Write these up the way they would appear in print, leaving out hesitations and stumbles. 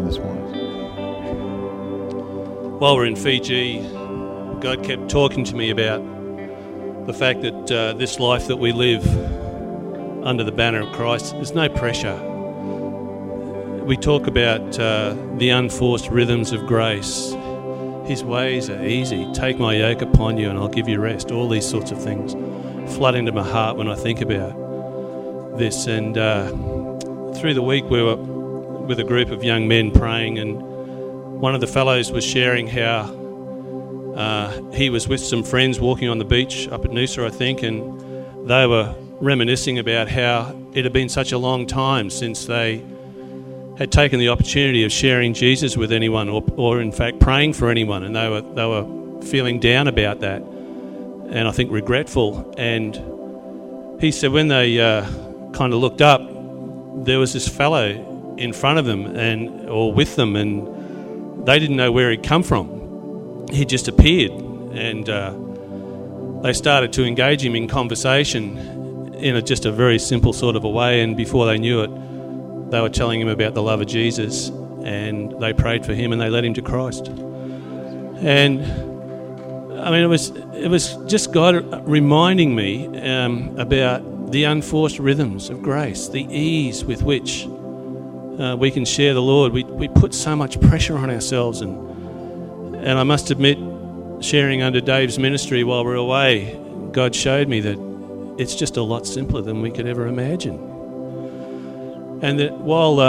this morning. While we're in Fiji, God kept talking to me about the fact that this life that we live under the banner of Christ, there's no pressure. We talk about the unforced rhythms of grace. His ways are easy. Take my yoke upon you and I'll give you rest. All these sorts of things flood into my heart when I think about this. And through the week we were with a group of young men praying, and one of the fellows was sharing how he was with some friends walking on the beach up at Noosa, I think, and they were reminiscing about how it had been such a long time since they had taken the opportunity of sharing Jesus with anyone, or in fact praying for anyone, and they were feeling down about that, and I think regretful. And he said when they kind of looked up, there was this fellow in front of them or with them, and they didn't know where he'd come from. He just appeared, and they started to engage him in conversation in just a very simple sort of a way, and before they knew it, they were telling him about the love of Jesus, and they prayed for him and they led him to Christ. And I mean, it was just God reminding me about the unforced rhythms of grace, the ease with which we can share the Lord. We put so much pressure on ourselves, and I must admit, sharing under Dave's ministry while we were away, God showed me that it's just a lot simpler than we could ever imagine. And that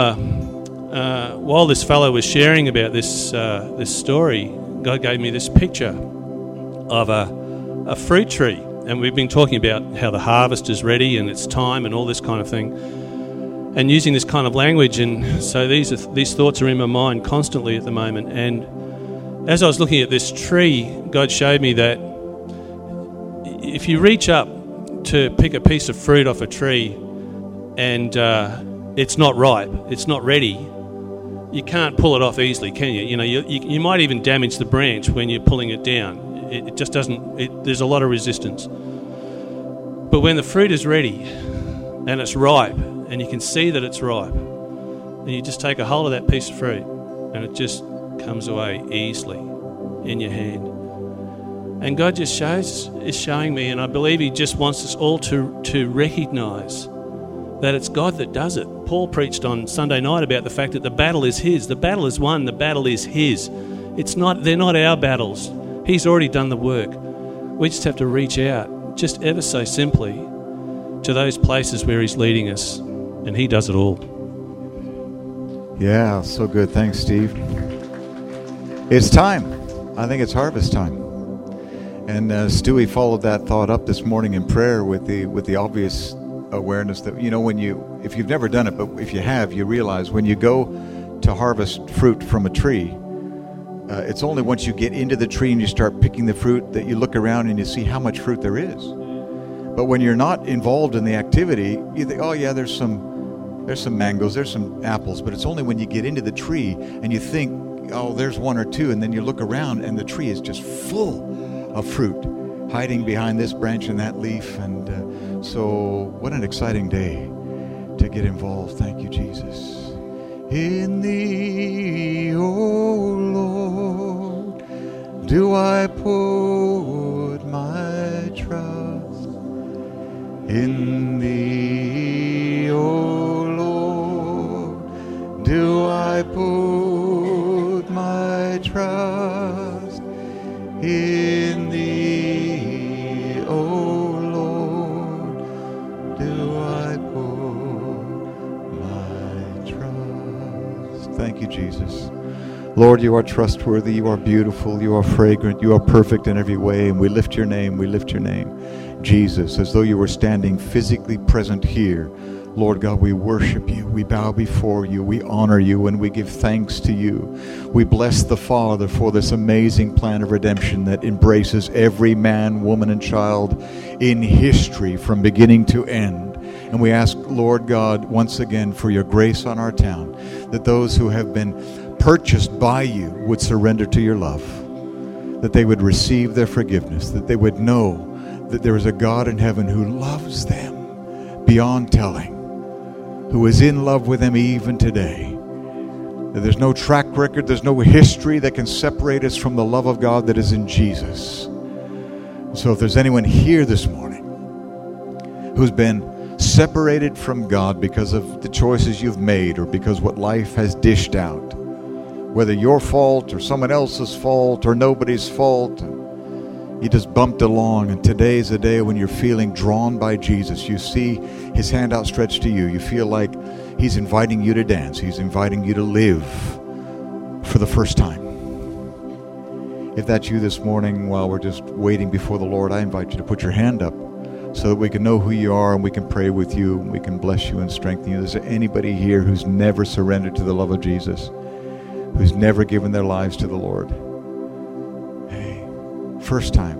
while this fellow was sharing about this story, God gave me this picture of a fruit tree. And we've been talking about how the harvest is ready and it's time and all this kind of thing, and using this kind of language. And so these thoughts are in my mind constantly at the moment. And as I was looking at this tree, God showed me that if you reach up to pick a piece of fruit off a tree and it's not ripe, it's not ready, you can't pull it off easily, can you? You know, you might even damage the branch when you're pulling it down. It just doesn't, there's a lot of resistance. But when the fruit is ready and it's ripe and you can see that it's ripe, then you just take a hold of that piece of fruit and it just comes away easily in your hand. And God just is showing me, and I believe He just wants us all to recognise that it's God that does it. Paul preached on Sunday night about the fact that the battle is His. The battle is won. The battle is His. They're not our battles. He's already done the work. We just have to reach out, just ever so simply, to those places where He's leading us, and He does it all. Yeah, so good. Thanks, Steve. It's time. I think it's harvest time. And Stewie followed that thought up this morning in prayer with the obvious awareness that, you know, if you've never done it, but if you have, you realize when you go to harvest fruit from a tree, it's only once you get into the tree and you start picking the fruit that you look around and you see how much fruit there is. But when you're not involved in the activity, you think, oh yeah, there's some mangoes, there's some apples, but it's only when you get into the tree and you think, oh, there's one or two, and then you look around and the tree is just full of fruit hiding behind this branch and that leaf. And so what an exciting day to get involved. Thank you, Jesus. In Thee, O Lord, do I put my trust. In Thee, O Lord, do I put my trust. In Thee, O Lord, do I put my trust. Thank you, Jesus. Lord, you are trustworthy, you are beautiful, you are fragrant, you are perfect in every way, and we lift your name, Jesus, as though you were standing physically present here. Lord God, we worship you, we bow before you, we honor you, and we give thanks to you. We bless the Father for this amazing plan of redemption that embraces every man, woman, and child in history from beginning to end. And we ask, Lord God, once again for your grace on our town, that those who have been purchased by you would surrender to your love, that they would receive their forgiveness, that they would know that there is a God in heaven who loves them beyond telling, who is in love with them even today. There's no track record, there's no history that can separate us from the love of God that is in Jesus. So if there's anyone here this morning who's been separated from God because of the choices you've made or because what life has dished out, whether your fault or someone else's fault or nobody's fault, you just bumped along, and today's a day when you're feeling drawn by Jesus. You see his hand outstretched to you. You feel like he's inviting you to dance. He's inviting you to live for the first time. If that's you this morning, while we're just waiting before the Lord, I invite you to put your hand up so that we can know who you are and we can pray with you and we can bless you and strengthen you. Is there anybody here who's never surrendered to the love of Jesus, who's never given their lives to the Lord? Hey, first time.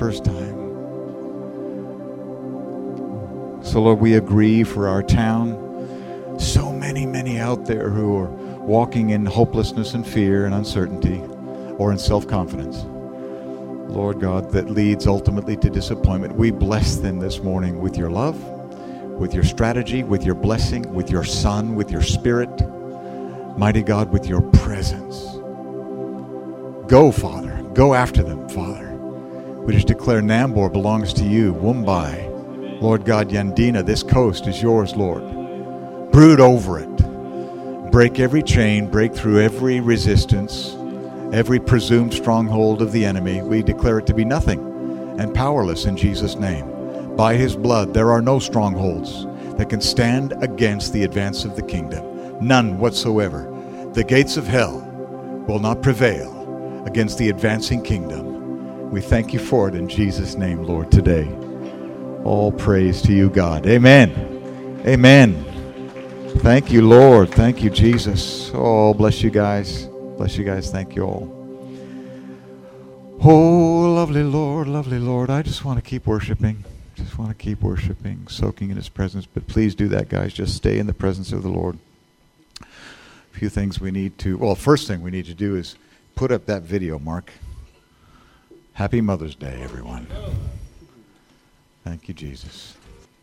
So Lord, we agree for our town. So many out there who are walking in hopelessness and fear and uncertainty or in self-confidence. Lord God, that leads ultimately to disappointment. We bless them this morning with your love, with your strategy, with your blessing, with your Son, with your Spirit. Mighty God, with your presence. Go, Father. Go after them, Father. We just declare Nambour belongs to you. Mumbai, Lord God, Yandina, this coast is yours, Lord. Brood over it. Break every chain, break through every resistance, every presumed stronghold of the enemy. We declare it to be nothing and powerless in Jesus' name. By his blood, there are no strongholds that can stand against the advance of the kingdom. None whatsoever. The gates of hell will not prevail against the advancing kingdom. We thank you for it in Jesus' name, Lord, today. All praise to you, God. Amen. Amen. Thank you, Lord. Thank you, Jesus. Oh, bless you guys. Bless you guys. Thank you all. Oh, lovely Lord. I just want to keep worshiping. Soaking in his presence. But please do that, guys. Just stay in the presence of the Lord. A few things we need to... Well, first thing we need to do is put up that video, Mark. Happy Mother's Day, everyone. Thank you, Jesus.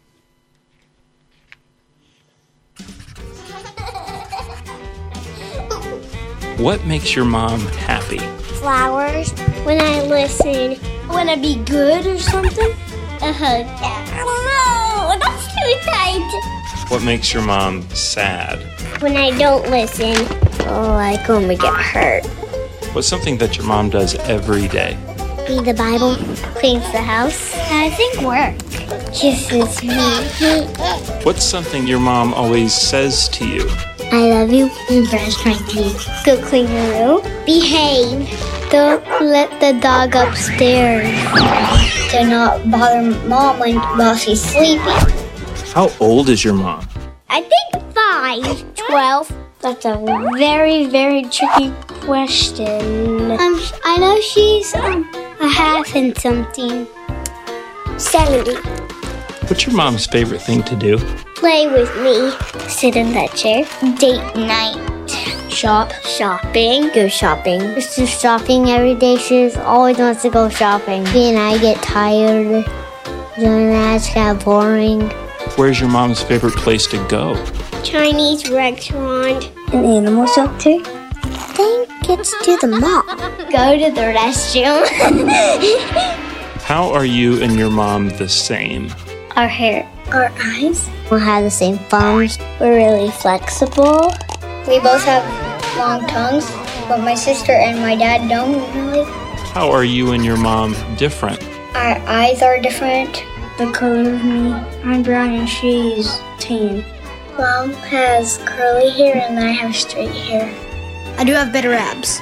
What makes your mom happy? Flowers. When I listen. When I be good or something. A hug. Oh no, that's too tight. What makes your mom sad? When I don't listen. Oh, like when we get hurt. What's something that your mom does every day? Read the Bible. Cleans the house. I think work. Kisses me. What's something your mom always says to you? I love you. And brush my teeth. Go clean the room. Behave. Don't let the dog upstairs. Do not bother Mom while she's sleeping. How old is your mom? I think 5. 12. That's a very, very tricky question. I know she's a half and something. 70. What's your mom's favorite thing to do? Play with me. Sit in that chair. Date night. Shop. Shopping. Go shopping. Just do shopping every day. She always wants to go shopping. Me and I get tired doing that. It's kind of boring. Where's your mom's favorite place to go? Chinese restaurant. An animal shelter. I think it's to the mall. Go to the restroom. How are you and your mom the same? Our hair. Our eyes. We have the same thumbs. We're really flexible. We both have long tongues, but my sister and my dad don't really. How are you and your mom different? Our eyes are different. The color of me. I'm brown and she's tan. Mom has curly hair and I have straight hair. I do have better abs.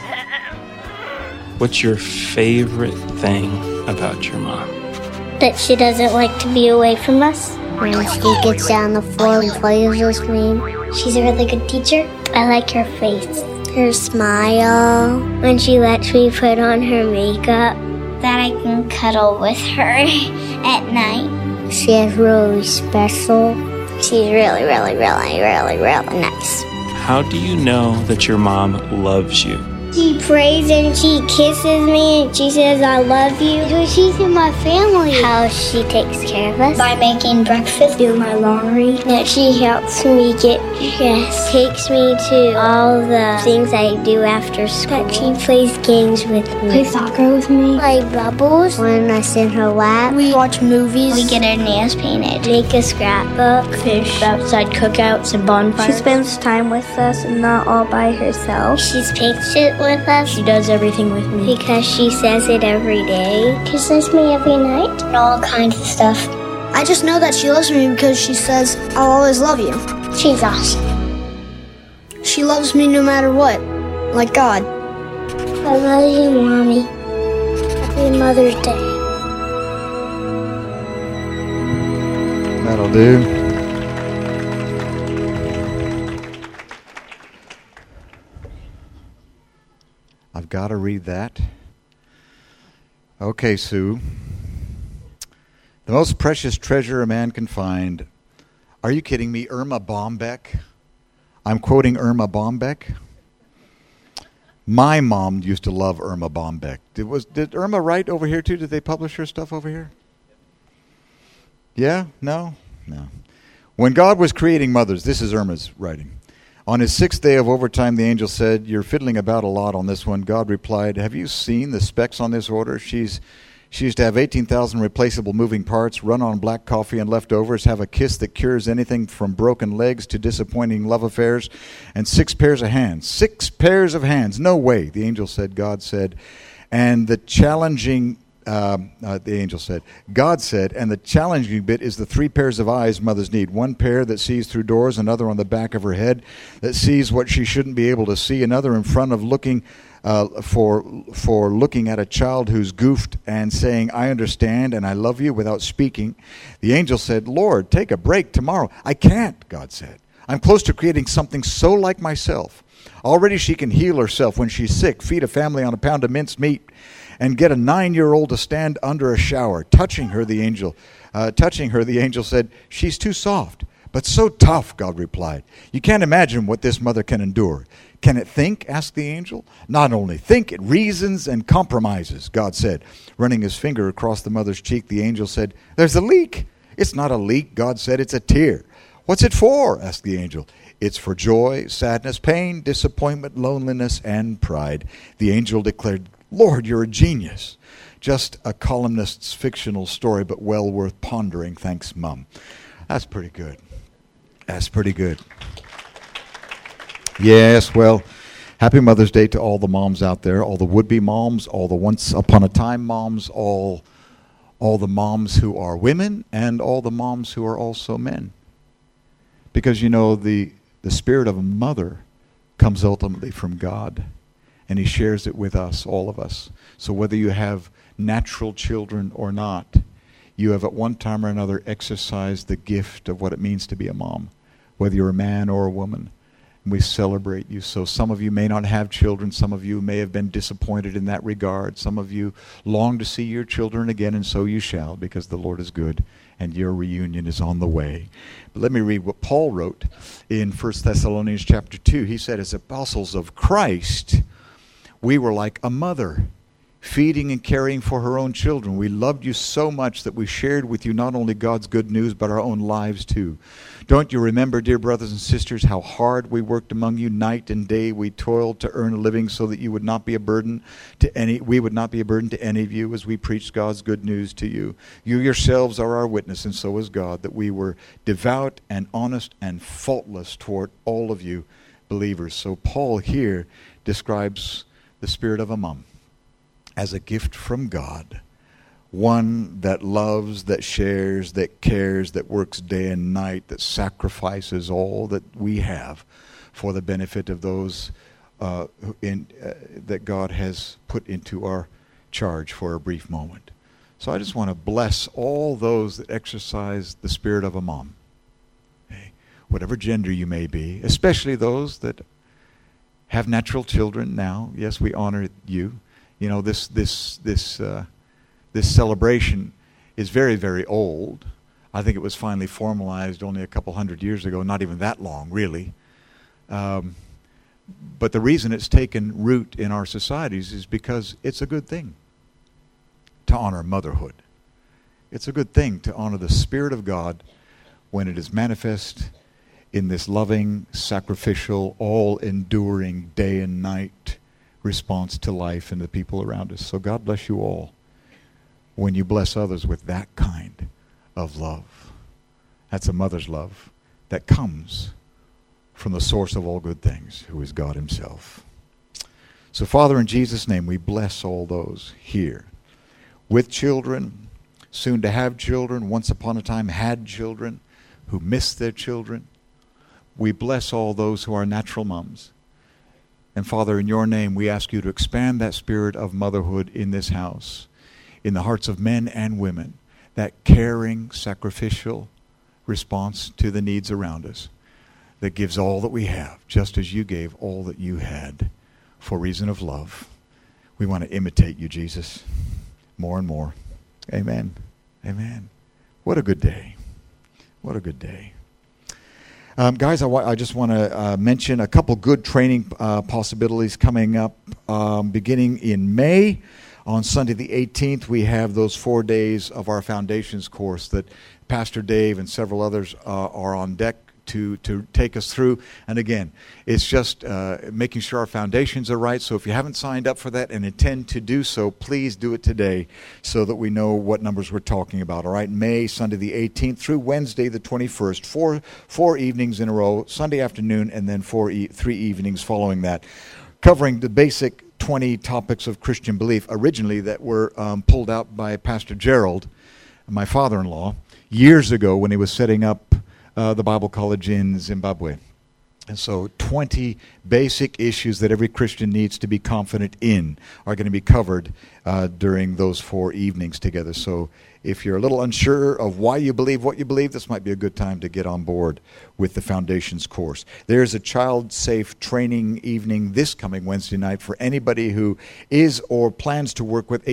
What's your favorite thing about your mom? That she doesn't like to be away from us. When she gets down the floor and plays with me. She's a really good teacher. I like her face. Her smile. When she lets me put on her makeup. That I can cuddle with her at night. She is really special. She's really, really, really, really, really nice. How do you know that your mom loves you? She prays and she kisses me and she says, I love you. She's in my family. How she takes care of us. By making breakfast, do my laundry. That she helps me get dressed. Takes me to all the things I do after school. That she plays games with me. Play soccer with me. Play bubbles. When I sit in her lap. We watch movies. We get our nails painted. Make a scrapbook. Fish outside cookouts and bonfires. She spends time with us and not all by herself. She's patient with us. She does everything with me. Because she says it every day. Kisses me every night. And all kinds of stuff. I just know that she loves me because she says, I'll always love you. She's awesome. She loves me no matter what. Like God. I love you, Mommy. Happy Mother's Day. That'll do. I've got to read that. Okay, Sue. The most precious treasure a man can find. Are you kidding me? Irma Bombeck? I'm quoting Irma Bombeck. My mom used to love Irma Bombeck. Did Irma write over here too? Did they publish her stuff over here? Yeah? No? No. When God was creating mothers, this is Irma's writing. On his sixth day of overtime, the angel said, "You're fiddling about a lot on this one." God replied, "Have you seen the specs on this order? She used to have 18,000 replaceable moving parts, run on black coffee and leftovers, have a kiss that cures anything from broken legs to disappointing love affairs, and 6 pairs of hands. 6 pairs of hands. No way," the angel said. God said. And the challenging, the angel said. God said, and the challenging bit is the 3 pairs of eyes mothers need. 1 pair that sees through doors, another on the back of her head that sees what she shouldn't be able to see, another in front of looking for looking at a child who's goofed and saying, "I understand and I love you," without speaking. The angel said, "Lord, take a break tomorrow." "I can't," God said. "I'm close to creating something so like myself. Already she can heal herself when she's sick, feed a family on a pound of minced meat, and get a 9-year-old to stand under a shower." Touching her, the angel said, "She's too soft, but so tough," God replied. "You can't imagine what this mother can endure." "Can it think?" asked the angel. "Not only think, it reasons and compromises," God said. Running his finger across the mother's cheek, the angel said, "There's a leak." "It's not a leak," God said. "It's a tear." "What's it for?" asked the angel. "It's for joy, sadness, pain, disappointment, loneliness, and pride." The angel declared, "Lord, you're a genius." Just a columnist's fictional story, but well worth pondering. Thanks, Mom. That's pretty good. That's pretty good. Yes, well, happy Mother's Day to all the moms out there, all the would-be moms, all the once-upon-a-time moms, all the moms who are women, and all the moms who are also men. Because, you know, the spirit of a mother comes ultimately from God, and he shares it with us, all of us. So whether you have natural children or not, you have at one time or another exercised the gift of what it means to be a mom, whether you're a man or a woman. We celebrate you. So some of you may not have children. Some of you may have been disappointed in that regard. Some of you long to see your children again, and so you shall, because the Lord is good, and your reunion is on the way. But let me read what Paul wrote in 1 Thessalonians chapter 2. He said, as apostles of Christ, we were like a mother, feeding and caring for her own children. We loved you so much that we shared with you not only God's good news, but our own lives too. Don't you remember, dear brothers and sisters, how hard we worked among you night and day? We toiled to earn a living so that we would not be a burden to any of you as we preached God's good news to you. You yourselves are our witness, and so is God, that we were devout and honest and faultless toward all of you believers. So Paul here describes the spirit of a mom as a gift from God. One that loves, that shares, that cares, that works day and night, that sacrifices all that we have for the benefit of those that God has put into our charge for a brief moment. So I just want to bless all those that exercise the spirit of a mom. Okay? Whatever gender you may be, especially those that have natural children now. Yes, we honor you. You know, this celebration is very, very old. I think it was finally formalized only a couple hundred years ago, not even that long, really. But the reason it's taken root in our societies is because it's a good thing to honor motherhood. It's a good thing to honor the Spirit of God when it is manifest in this loving, sacrificial, all-enduring, day and night response to life and the people around us. So God bless you all when you bless others with that kind of love. That's a mother's love that comes from the source of all good things, who is God himself. So Father, in Jesus' name, we bless all those here with children, soon to have children, once upon a time had children, who missed their children. We bless all those who are natural moms. And Father, in your name, we ask you to expand that spirit of motherhood in this house, in the hearts of men and women, that caring, sacrificial response to the needs around us that gives all that we have, just as you gave all that you had for reason of love. We want to imitate you, Jesus, more and more. Amen. Amen. What a good day. What a good day. Guys, I just want to mention a couple good training possibilities coming up beginning in May. On Sunday the 18th, we have those 4 days of our Foundations course that Pastor Dave and several others are on deck to take us through. And again, it's just making sure our foundations are right. So if you haven't signed up for that and intend to do so, please do it today so that we know what numbers we're talking about. All right, May, Sunday the 18th through Wednesday the 21st, four evenings in a row, Sunday afternoon, and then 3 evenings following that, covering the basic 20 topics of Christian belief originally that were pulled out by Pastor Gerald, my father-in-law, years ago when he was setting up the Bible College in Zimbabwe. And so 20 basic issues that every Christian needs to be confident in are going to be covered during those 4 evenings together. So if you're a little unsure of why you believe what you believe, this might be a good time to get on board with the Foundations course. There's a child-safe training evening this coming Wednesday night for anybody who is or plans to work with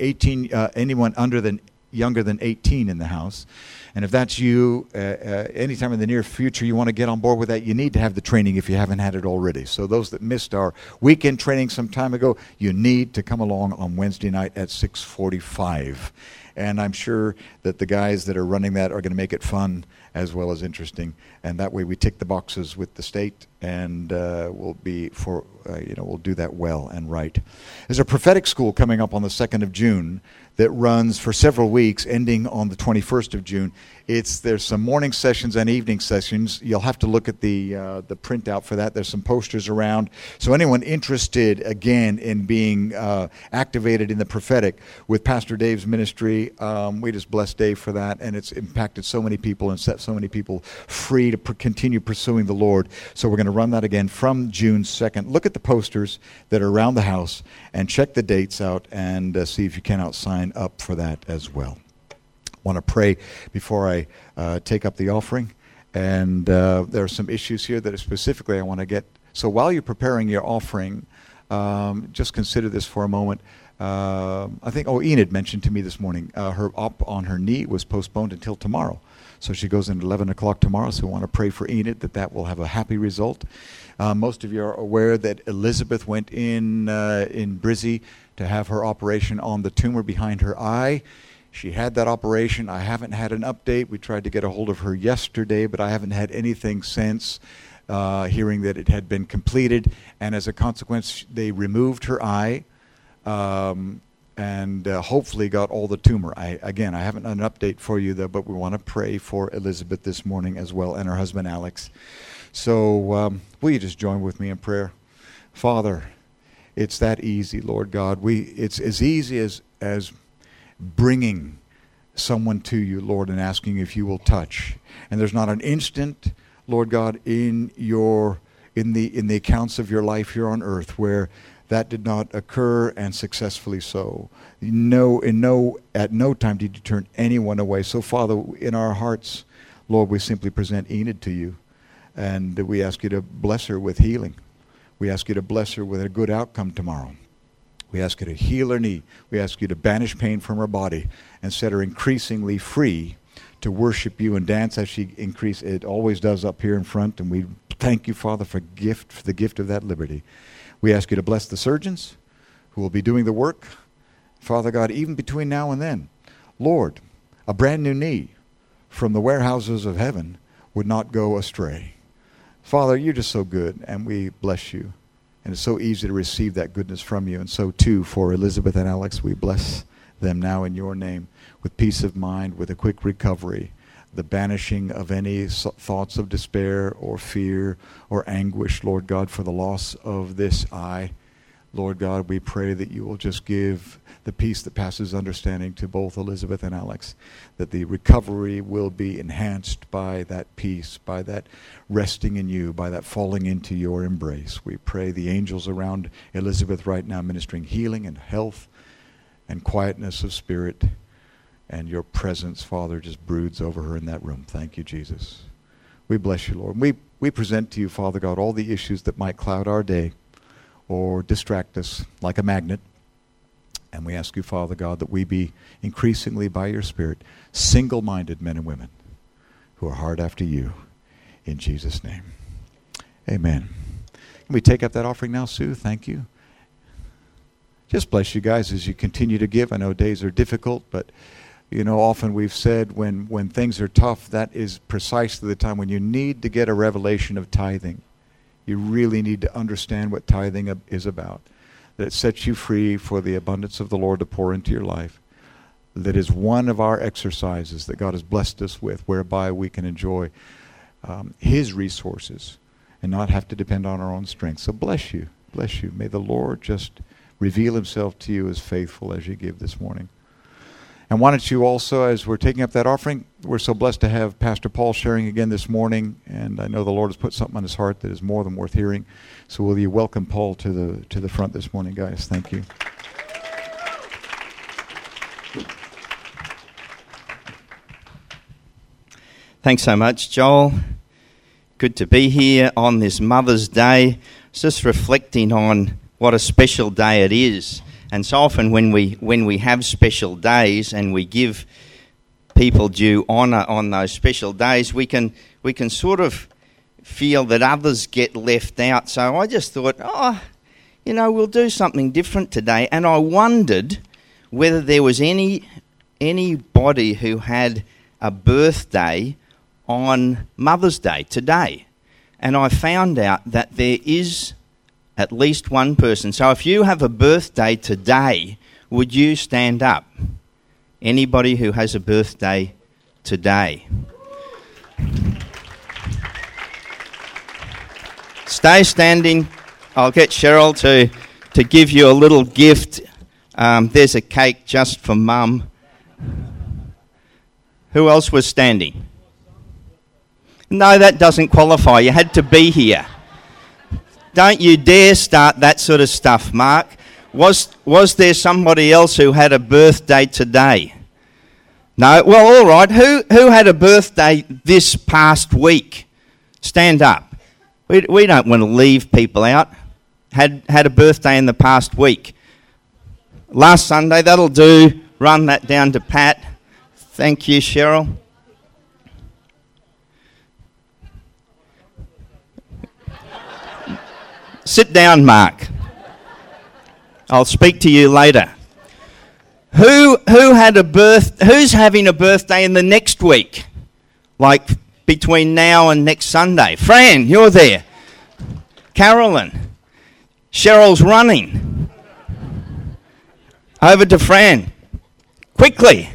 anyone younger than 18 in the house. And if that's you, anytime in the near future you want to get on board with that, you need to have the training if you haven't had it already. So those that missed our weekend training some time ago, you need to come along on Wednesday night at 6:45. And I'm sure that the guys that are running that are going to make it fun as well as interesting. And that way we tick the boxes with the state, and we'll do that well and right. There's a prophetic school coming up on the 2nd of June that runs for several weeks, ending on the 21st of June. There's some morning sessions and evening sessions. You'll have to look at the printout for that. There's some posters around. So anyone interested, again, in being activated in the prophetic with Pastor Dave's ministry, we just bless Dave for that, and it's impacted so many people and set so many people free to continue pursuing the Lord. So we're going to run that again from June 2nd. Look at the posters that are around the house and check the dates out and see if you cannot sign up for that as well. I want to pray before I take up the offering, and there are some issues here that specifically I want to get. So while you're preparing your offering, just consider this for a moment. I think Enid mentioned to me this morning her op on her knee was postponed until tomorrow. So she goes in at 11 o'clock tomorrow, so we want to pray for Enid that will have a happy result. Most of you are aware that Elizabeth went in Brizzy to have her operation on the tumor behind her eye. She had that operation. I haven't had an update. We tried to get a hold of her yesterday, but I haven't had anything since hearing that it had been completed. And as a consequence, they removed her eye. And hopefully got all the tumor. I haven't an update for you, though, but we want to pray for Elizabeth this morning as well, and her husband, Alex. So will you just join with me in prayer? Father, it's that easy, Lord God. It's as easy as bringing someone to you, Lord, and asking if you will touch. And there's not an instant, Lord God, in the accounts of your life here on earth where that did not occur, and successfully so. At no time did you turn anyone away. So, Father, in our hearts, Lord, we simply present Enid to you, and we ask you to bless her with healing. We ask you to bless her with a good outcome tomorrow. We ask you to heal her knee. We ask you to banish pain from her body and set her increasingly free to worship you and dance as it always does up here in front, and we Thank you, Father, for the gift of that liberty. We ask you to bless the surgeons who will be doing the work. Father God, even between now and then, Lord, a brand new knee from the warehouses of heaven would not go astray. Father, you're just so good, and we bless you. And it's so easy to receive that goodness from you. And so, too, for Elizabeth and Alex, we bless them now in your name with peace of mind, with a quick recovery, the banishing of any thoughts of despair or fear or anguish, Lord God, for the loss of this eye. Lord God, we pray that you will just give the peace that passes understanding to both Elizabeth and Alex, that the recovery will be enhanced by that peace, by that resting in you, by that falling into your embrace. We pray the angels around Elizabeth right now ministering healing and health and quietness of spirit, and your presence, Father, just broods over her in that room. Thank you, Jesus. We bless you, Lord. We present to you, Father God, all the issues that might cloud our day or distract us like a magnet. And we ask you, Father God, that we be increasingly, by your Spirit, single-minded men and women who are hard after you. In Jesus' name. Amen. Can we take up that offering now, Sue? Thank you. Just bless you guys as you continue to give. I know days are difficult, but you know, often we've said when things are tough, that is precisely the time when you need to get a revelation of tithing. You really need to understand what tithing is about. That it sets you free for the abundance of the Lord to pour into your life. That is one of our exercises that God has blessed us with, whereby we can enjoy His resources and not have to depend on our own strength. So bless you. Bless you. May the Lord just reveal Himself to you as faithful as you give this morning. And why don't you also, as we're taking up that offering, we're so blessed to have Pastor Paul sharing again this morning, and I know the Lord has put something on his heart that is more than worth hearing. So will you welcome Paul to the front this morning, guys? Thank you. Thanks so much, Joel. Good to be here on this Mother's Day. Just reflecting on what a special day it is. And so often when we have special days and we give people due honour on those special days, we can sort of feel that others get left out. So I just thought, we'll do something different today. And I wondered whether there was anybody who had a birthday on Mother's Day today. And I found out that there is at least one person. So if you have a birthday today, would you stand up? Anybody who has a birthday today? Stay standing. I'll get Cheryl to give you a little gift. There's a cake just for Mum. Who else was standing? No, that doesn't qualify. You had to be here. Don't you dare start that sort of stuff, Mark. Was there somebody else who had a birthday today? No? Well, all right. Who had a birthday this past week? Stand up. We don't want to leave people out. Had a birthday in the past week. Last Sunday, that'll do. Run that down to Pat. Thank you, Cheryl. Sit down, Mark. I'll speak to you later. Who's having a birthday in the next week? Like between now and next Sunday? Fran, you're there. Carolyn. Cheryl's running. Over to Fran. Quickly.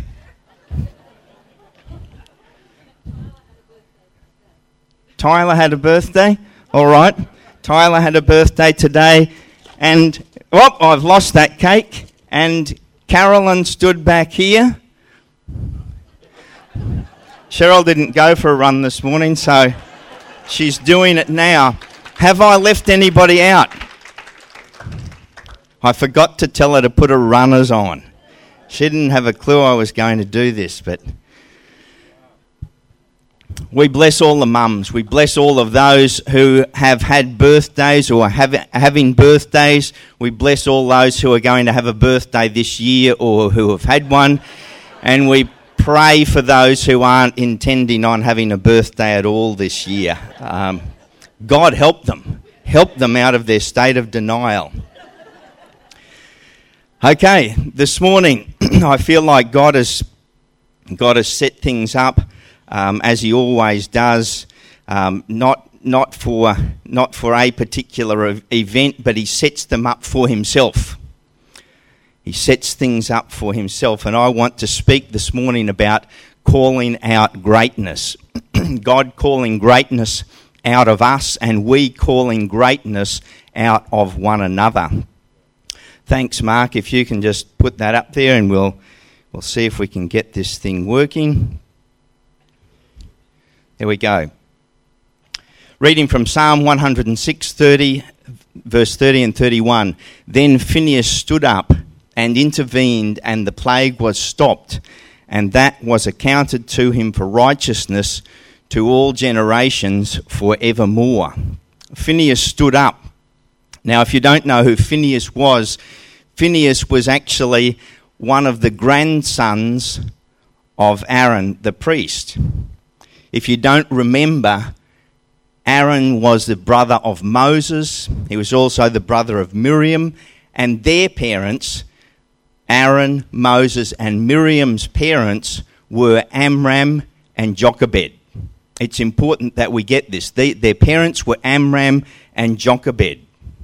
Tyler had a birthday? All right. Tyler had a birthday today, and I've lost that cake, and Carolyn stood back here. Cheryl didn't go for a run this morning, so she's doing it now. Have I left anybody out? I forgot to tell her to put her runners on. She didn't have a clue I was going to do this, but we bless all the mums. We bless all of those who have had birthdays or are having birthdays. We bless all those who are going to have a birthday this year or who have had one. And we pray for those who aren't intending on having a birthday at all this year. God help them out of their state of denial. Okay, this morning I feel like God has set things up as He always does, not for a particular event, but He sets them up for Himself. He sets things up for Himself, and I want to speak this morning about calling out greatness. God calling greatness out of us, and we calling greatness out of one another. Thanks, Mark. If you can just put that up there, and we'll see if we can get this thing working. There we go. Reading from Psalm 106, verse 30 and 31. Then Phinehas stood up and intervened, and the plague was stopped, and that was accounted to him for righteousness to all generations forevermore. Phinehas stood up. Now, if you don't know who Phinehas was actually one of the grandsons of Aaron the priest. If you don't remember, Aaron was the brother of Moses. He was also the brother of Miriam, and their parents, Aaron, Moses, and Miriam's parents, were Amram and Jochebed. It's important that we get this. Their parents were Amram and Jochebed.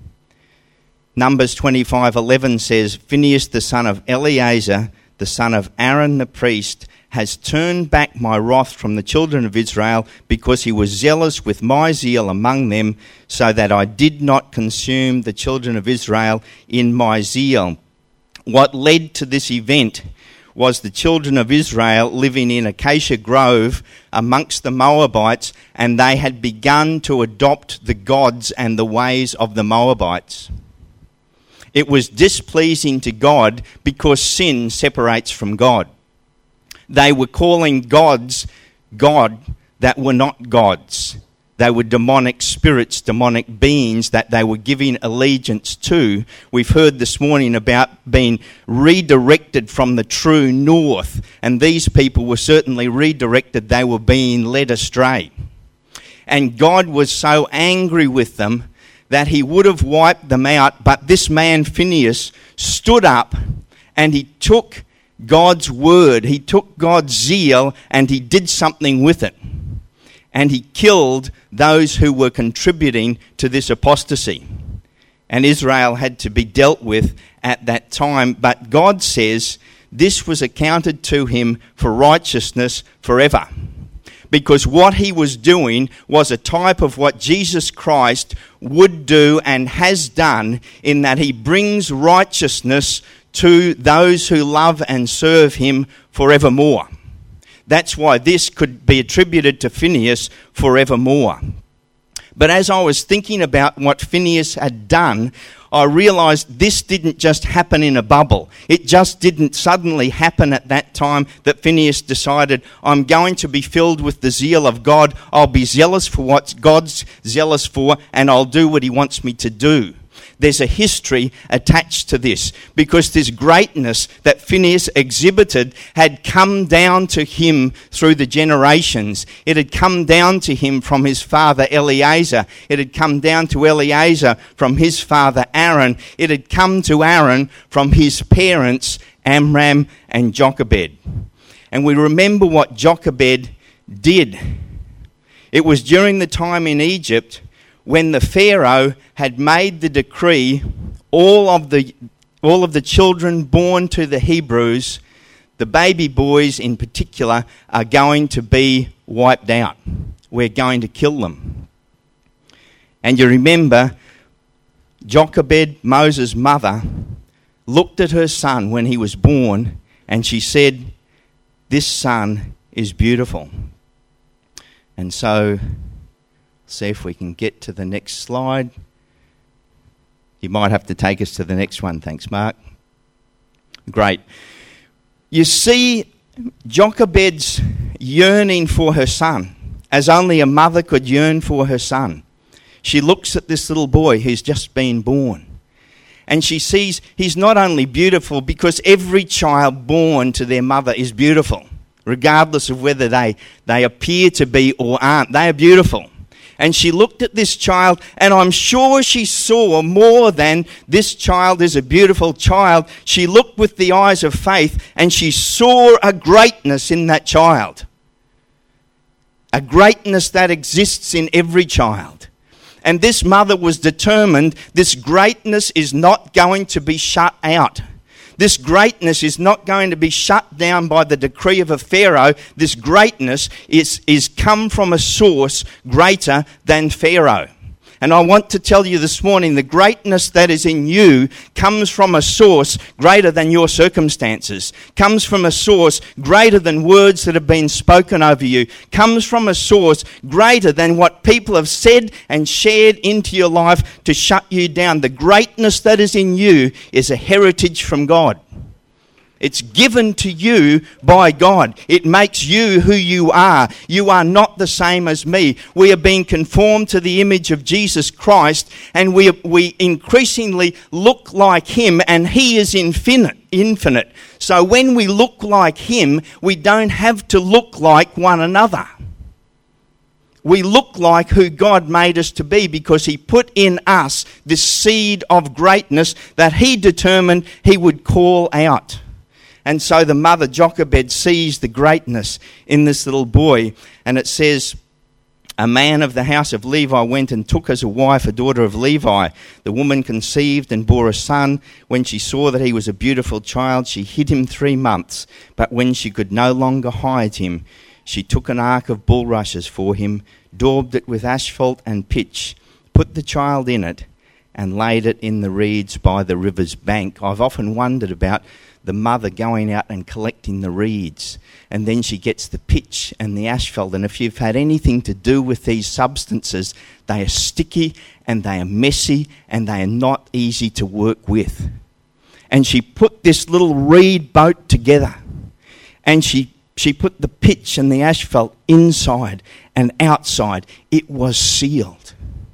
Numbers 25:11 says, Phinehas the son of Eleazar, the son of Aaron the priest, has turned back my wrath from the children of Israel, because he was zealous with my zeal among them, so that I did not consume the children of Israel in my zeal. What led to this event was the children of Israel living in Acacia Grove amongst the Moabites, and they had begun to adopt the gods and the ways of the Moabites. It was displeasing to God because sin separates from God. They were calling gods God that were not gods. They were demonic spirits, demonic beings that they were giving allegiance to. We've heard this morning about being redirected from the true north, and these people were certainly redirected. They were being led astray. And God was so angry with them that He would have wiped them out, but this man Phinehas stood up and he took God's word, he took God's zeal, and he did something with it. And he killed those who were contributing to this apostasy. And Israel had to be dealt with at that time. But God says this was accounted to him for righteousness forever. Because what he was doing was a type of what Jesus Christ would do and has done, in that he brings righteousness to those who love and serve him forevermore. That's why this could be attributed to Phinehas forevermore. But as I was thinking about what Phinehas had done, I realised this didn't just happen in a bubble. It just didn't suddenly happen at that time that Phinehas decided, I'm going to be filled with the zeal of God. I'll be zealous for what God's zealous for, and I'll do what he wants me to do. There's a history attached to this, because this greatness that Phinehas exhibited had come down to him through the generations. It had come down to him from his father Eleazar. It had come down to Eleazar from his father Aaron. It had come to Aaron from his parents Amram and Jochebed. And we remember what Jochebed did. It was during the time in Egypt when the Pharaoh had made the decree, all of the children born to the Hebrews, the baby boys in particular, are going to be wiped out. We're going to kill them. And you remember, Jochebed, Moses' mother, looked at her son when he was born, and she said, "This son is beautiful." And so, see if we can get to the next slide. You might have to take us to the next one. Thanks, Mark. Great. You see Jochebed's yearning for her son, as only a mother could yearn for her son. She looks at this little boy who's just been born, and she sees he's not only beautiful, because every child born to their mother is beautiful, regardless of whether they appear to be or aren't. They are beautiful. And she looked at this child, and I'm sure she saw more than this child is a beautiful child. She looked with the eyes of faith, and she saw a greatness in that child. A greatness that exists in every child. And this mother was determined this greatness is not going to be shut out. This greatness is not going to be shut down by the decree of a Pharaoh. This greatness is come from a source greater than Pharaoh. And I want to tell you this morning, the greatness that is in you comes from a source greater than your circumstances, comes from a source greater than words that have been spoken over you, comes from a source greater than what people have said and shared into your life to shut you down. The greatness that is in you is a heritage from God. It's given to you by God. It makes you who you are. You are not the same as me. We are being conformed to the image of Jesus Christ, and we increasingly look like him, and he is infinite. So when we look like him, we don't have to look like one another. We look like who God made us to be because he put in us this seed of greatness that he determined he would call out. And so the mother, Jochebed, sees the greatness in this little boy. And it says, a man of the house of Levi went and took as a wife a daughter of Levi. The woman conceived and bore a son. When she saw that he was a beautiful child, she hid him 3 months. But when she could no longer hide him, she took an ark of bulrushes for him, daubed it with asphalt and pitch, put the child in it, and laid it in the reeds by the river's bank. I've often wondered about the mother going out and collecting the reeds, and then she gets the pitch and the asphalt. And if you've had anything to do with these substances, they are sticky and they are messy and they are not easy to work with. And she put this little reed boat together, and she put the pitch and the asphalt inside and outside. It was sealed.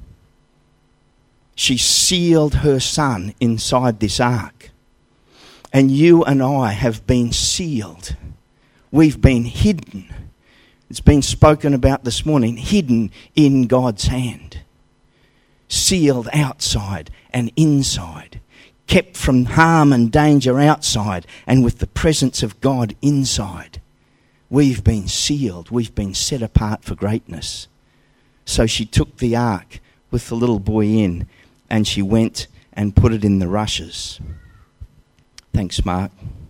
She sealed her son inside this ark. And you and I have been sealed. We've been hidden. It's been spoken about this morning. Hidden in God's hand. Sealed outside and inside. Kept from harm and danger outside, and with the presence of God inside. We've been sealed. We've been set apart for greatness. So she took the ark with the little boy in, and she went and put it in the rushes. Thanks, Mark.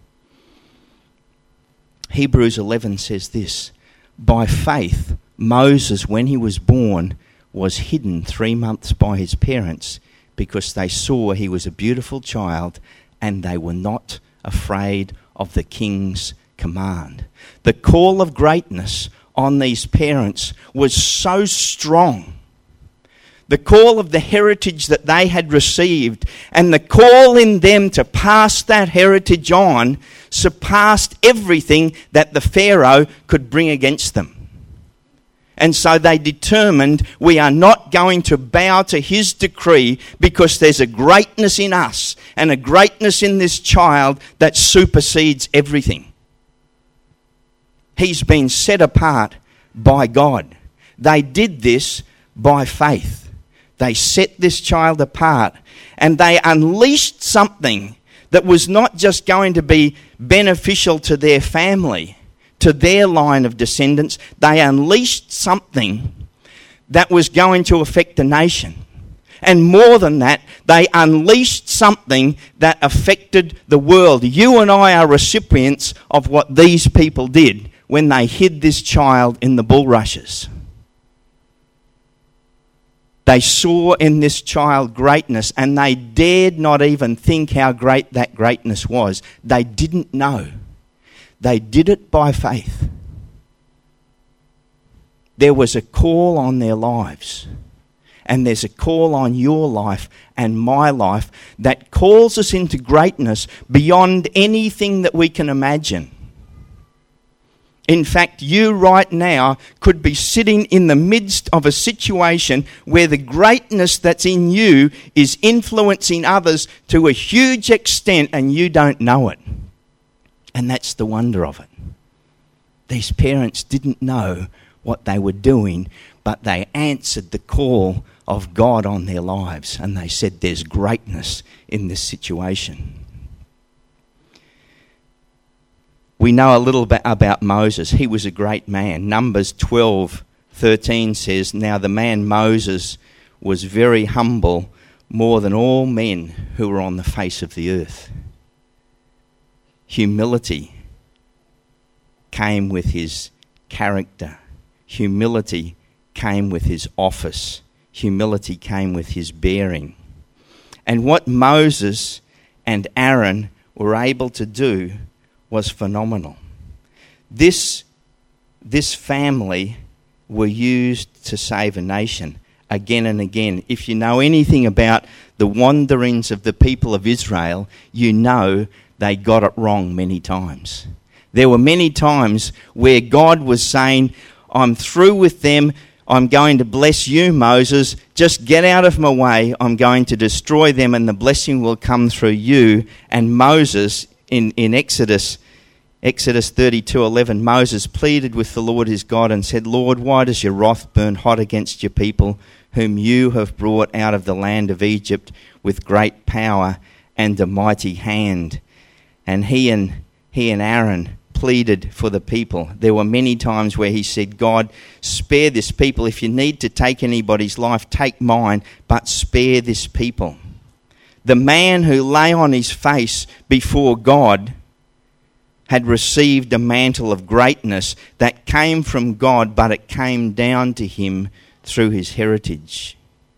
Hebrews 11 says this, by faith, Moses, when he was born, was hidden 3 months by his parents because they saw he was a beautiful child and they were not afraid of the king's command. The call of greatness on these parents was so strong. The call of the heritage that they had received and the call in them to pass that heritage on surpassed everything that the Pharaoh could bring against them. And so they determined, we are not going to bow to his decree because there's a greatness in us and a greatness in this child that supersedes everything. He's been set apart by God. They did this by faith. They set this child apart and they unleashed something that was not just going to be beneficial to their family, to their line of descendants. They unleashed something that was going to affect the nation. And more than that, they unleashed something that affected the world. You and I are recipients of what these people did when they hid this child in the bulrushes. They saw in this child greatness, and they dared not even think how great that greatness was. They didn't know. They did it by faith. There was a call on their lives, and there's a call on your life and my life that calls us into greatness beyond anything that we can imagine. In fact, you right now could be sitting in the midst of a situation where the greatness that's in you is influencing others to a huge extent and you don't know it. And that's the wonder of it. These parents didn't know what they were doing, but they answered the call of God on their lives, and they said, there's greatness in this situation. We know a little bit about Moses. He was a great man. Numbers 12:13 says, now the man Moses was very humble, more than all men who were on the face of the earth. Humility came with his character. Humility came with his office. Humility came with his bearing. And what Moses and Aaron were able to do was phenomenal. This family were used to save a nation again and again. If you know anything about the wanderings of the people of Israel, you know they got it wrong many times. There were many times where God was saying, I'm through with them. I'm going to bless you, Moses. Just get out of my way. I'm going to destroy them and the blessing will come through you. And Moses, in Exodus 32:11, Moses pleaded with the Lord his God and said, Lord, why does your wrath burn hot against your people, whom you have brought out of the land of Egypt with great power and a mighty hand? And he and Aaron pleaded for the people. There were many times where he said, God, spare this people. If you need to take anybody's life, take mine, but spare this people. The man who lay on his face before God had received a mantle of greatness that came from God, but it came down to him through his heritage.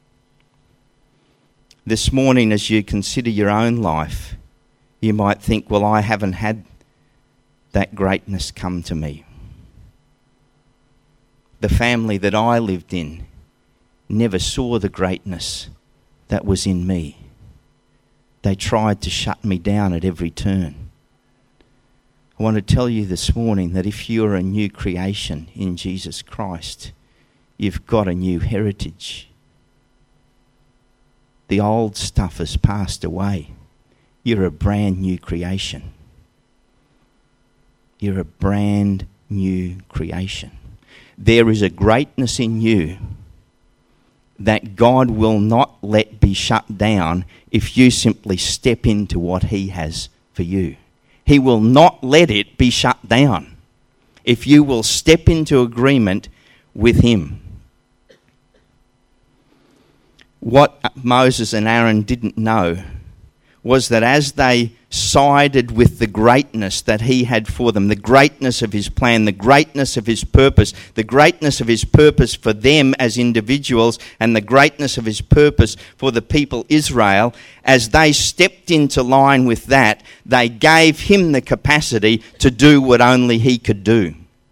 This morning, as you consider your own life, you might think, well, I haven't had that greatness come to me. The family that I lived in never saw the greatness that was in me. They tried to shut me down at every turn. I want to tell you this morning that if you're a new creation in Jesus Christ, you've got a new heritage. The old stuff has passed away. You're a brand new creation. You're a brand new creation. There is a greatness in you that God will not let be shut down if you simply step into what he has for you. He will not let it be shut down if you will step into agreement with him. What Moses and Aaron didn't know was that as they sided with the greatness that he had for them, the greatness of his plan, the greatness of his purpose, the greatness of his purpose for them as individuals, and the greatness of his purpose for the people Israel, as they stepped into line with that, they gave him the capacity to do what only he could do.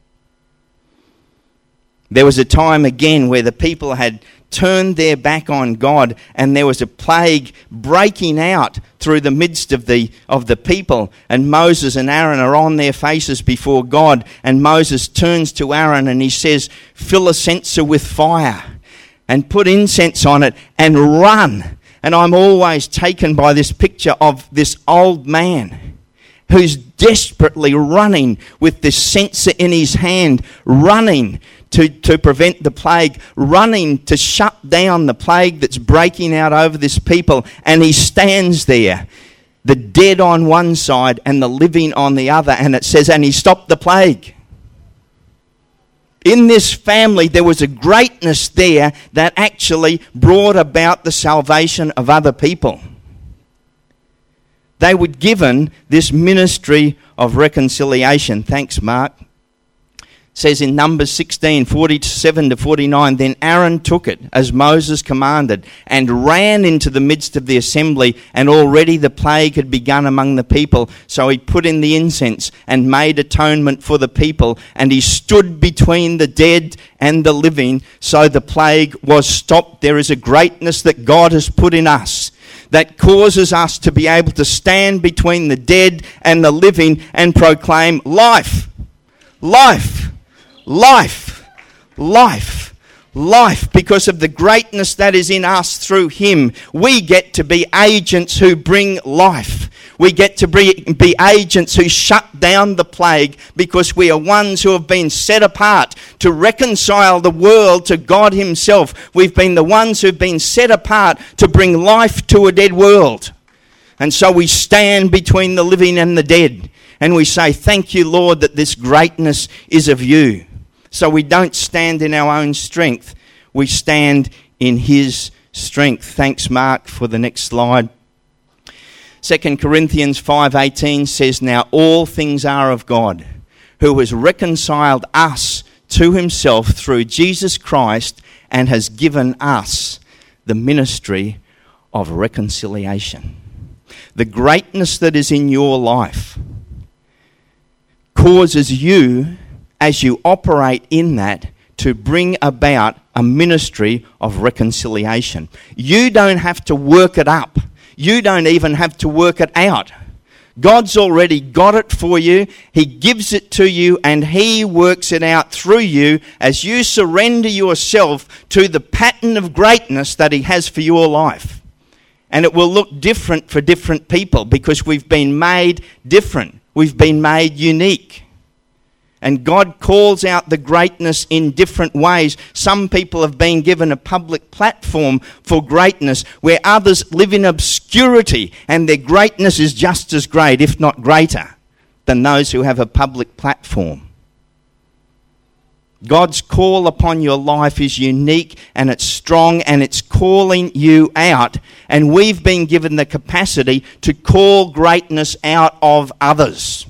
There was a time again where the people had turned their back on God, and there was a plague breaking out through the midst of the people, and Moses and Aaron are on their faces before God, and Moses turns to Aaron and he says, fill a censer with fire and put incense on it and run. And I'm always taken by this picture of this old man who's desperately running with this censer in his hand, running to prevent the plague, running to shut down the plague that's breaking out over this people. And he stands there, the dead on one side and the living on the other. And it says, and he stopped the plague. In this family, there was a greatness there that actually brought about the salvation of other people. They were given this ministry of reconciliation. Thanks, Mark. It says in Numbers 16, 47 to 49, then Aaron took it as Moses commanded and ran into the midst of the assembly, and already the plague had begun among the people. So he put in the incense and made atonement for the people, and he stood between the dead and the living, so the plague was stopped. There is a greatness that God has put in us that causes us to be able to stand between the dead and the living and proclaim life, life, life, life, life. Because of the greatness that is in us through him, we get to be agents who bring life. We get to be agents who shut down the plague because we are ones who have been set apart to reconcile the world to God himself. We've been the ones who've been set apart to bring life to a dead world. And so we stand between the living and the dead. And we say, thank you, Lord, that this greatness is of you. So we don't stand in our own strength. We stand in his strength. Thanks, Mark, for the next slide. 2 Corinthians 5:18 says, now all things are of God, who has reconciled us to himself through Jesus Christ and has given us the ministry of reconciliation. The greatness that is in your life causes you, as you operate in that, to bring about a ministry of reconciliation. You don't have to work it up. You don't even have to work it out. God's already got it for you. He gives it to you and he works it out through you as you surrender yourself to the pattern of greatness that he has for your life. And it will look different for different people because we've been made different. We've been made unique. And God calls out the greatness in different ways. Some people have been given a public platform for greatness, where others live in obscurity, and their greatness is just as great, if not greater, than those who have a public platform. God's call upon your life is unique and it's strong and it's calling you out. And we've been given the capacity to call greatness out of others.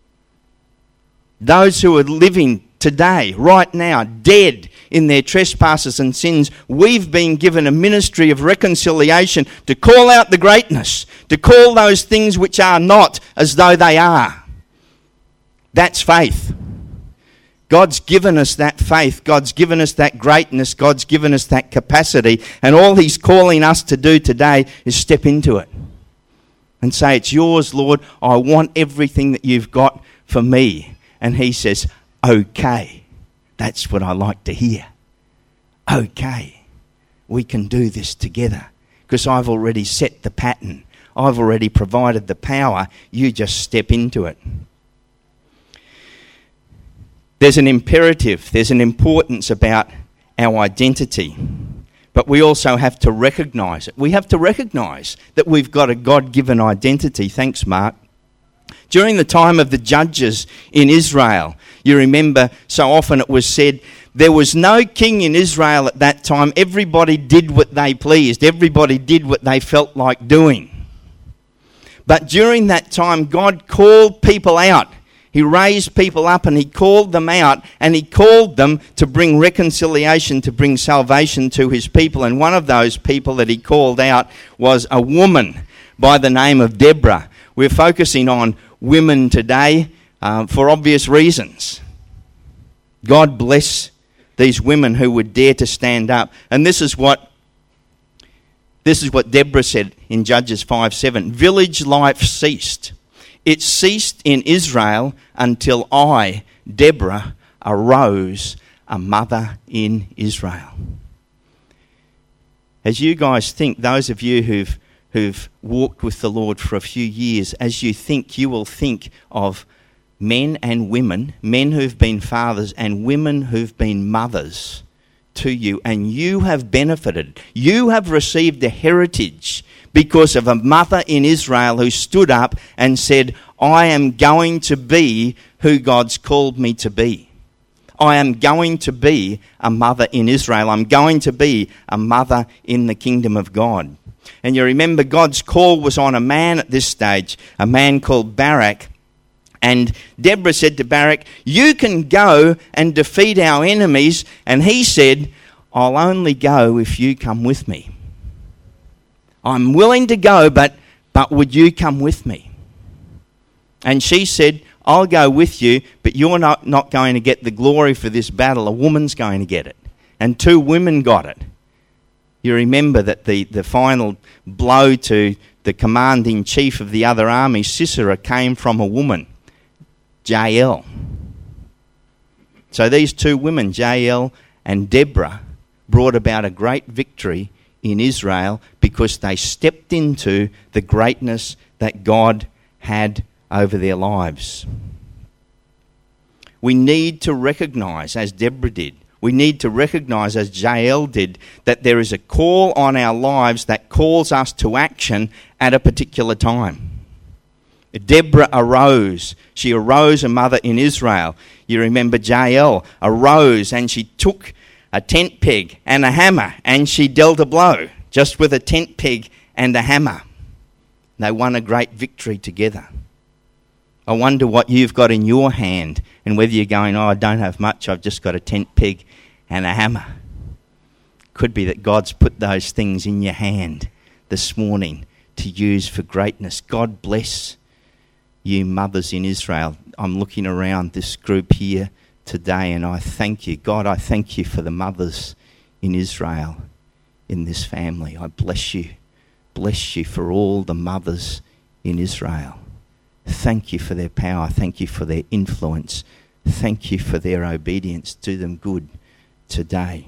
Those who are living today, right now, dead in their trespasses and sins, we've been given a ministry of reconciliation to call out the greatness, to call those things which are not as though they are. That's faith. God's given us that faith. God's given us that greatness. God's given us that capacity. And all he's calling us to do today is step into it and say, it's yours, Lord. I want everything that you've got for me. And he says, okay. That's what I like to hear. Okay. We can do this together because I've already set the pattern. I've already provided the power. You just step into it. There's an imperative, there's an importance about our identity. But we also have to recognise it. We have to recognise that we've got a God-given identity. Thanks, Mark. During the time of the judges in Israel, you remember so often it was said, there was no king in Israel at that time. Everybody did what they pleased. Everybody did what they felt like doing. But during that time, God called people out. He raised people up and he called them out, and he called them to bring reconciliation, to bring salvation to his people. And one of those people that he called out was a woman by the name of Deborah. We're focusing on women today for obvious reasons. God bless these women who would dare to stand up. And this is what Deborah said in Judges 5:7. Village life ceased. It ceased in Israel until I, Deborah, arose a mother in Israel. As you guys think, those of you who've walked with the Lord for a few years, as you think, you will think of men and women, men who've been fathers and women who've been mothers to you, and you have benefited. You have received a heritage because of a mother in Israel who stood up and said, I am going to be who God's called me to be. I am going to be a mother in Israel. I'm going to be a mother in the kingdom of God. And you remember God's call was on a man at this stage, a man called Barak. And Deborah said to Barak, you can go and defeat our enemies. And he said, I'll only go if you come with me. I'm willing to go, but would you come with me? And she said, I'll go with you, but you're not going to get the glory for this battle. A woman's going to get it. And 2 women got it. You remember that the final blow to the commanding chief of the other army, Sisera, came from a woman, Jael. So these 2 women, Jael and Deborah, brought about a great victory in Israel because they stepped into the greatness that God had over their lives. We need to recognise, as Deborah did, we need to recognise, as Jael did, that there is a call on our lives that calls us to action at a particular time. Deborah arose. She arose a mother in Israel. You remember Jael arose and she took a tent peg and a hammer and she dealt a blow just with a tent peg and a hammer. They won a great victory together. I wonder what you've got in your hand and whether you're going, I don't have much, I've just got a tent peg and a hammer. Could be that God's put those things in your hand this morning to use for greatness. God bless you mothers in Israel. I'm looking around this group here today and I thank you. God, I thank you for the mothers in Israel in this family. I bless you. Bless you for all the mothers in Israel. Thank you for their power. Thank you for their influence. Thank you for their obedience. Do them good today.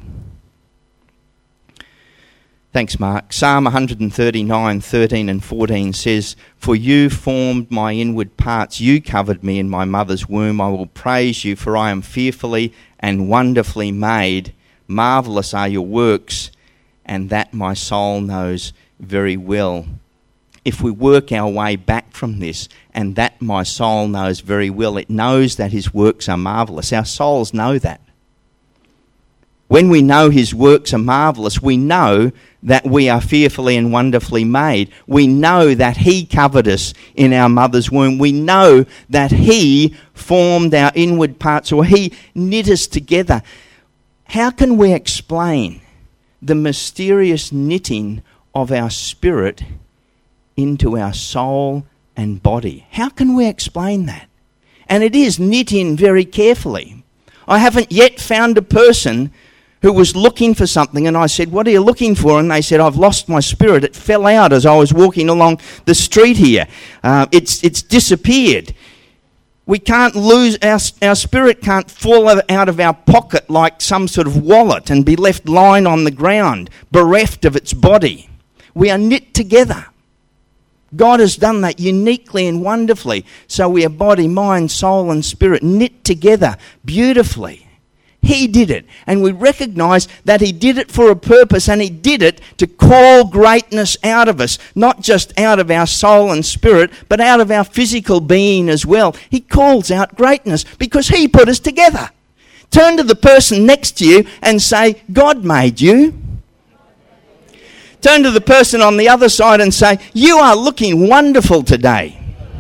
Thanks, Mark. Psalm 139, 13 and 14 says, For you formed my inward parts. You covered me in my mother's womb. I will praise you, for I am fearfully and wonderfully made. Marvellous are your works, and that my soul knows very well. If we work our way back from this, and that my soul knows very well, it knows that his works are marvellous. Our souls know that. When we know his works are marvellous, we know that we are fearfully and wonderfully made. We know that he covered us in our mother's womb. We know that he formed our inward parts, or he knit us together. How can we explain the mysterious knitting of our spirit into our soul and body? How can we explain that? And it is knit in very carefully. I haven't yet found a person who was looking for something, and I said, what are you looking for? And they said, I've lost my spirit. It fell out as I was walking along the street here. It's disappeared. We can't lose, our spirit can't fall out of our pocket like some sort of wallet and be left lying on the ground, bereft of its body. We are knit together. God has done that uniquely and wonderfully. So we are body, mind, soul and spirit knit together beautifully. He did it, and we recognise that he did it for a purpose, and he did it to call greatness out of us, not just out of our soul and spirit, but out of our physical being as well. He calls out greatness because he put us together. Turn to the person next to you and say, God made you. Turn to the person on the other side and say, you are looking wonderful today.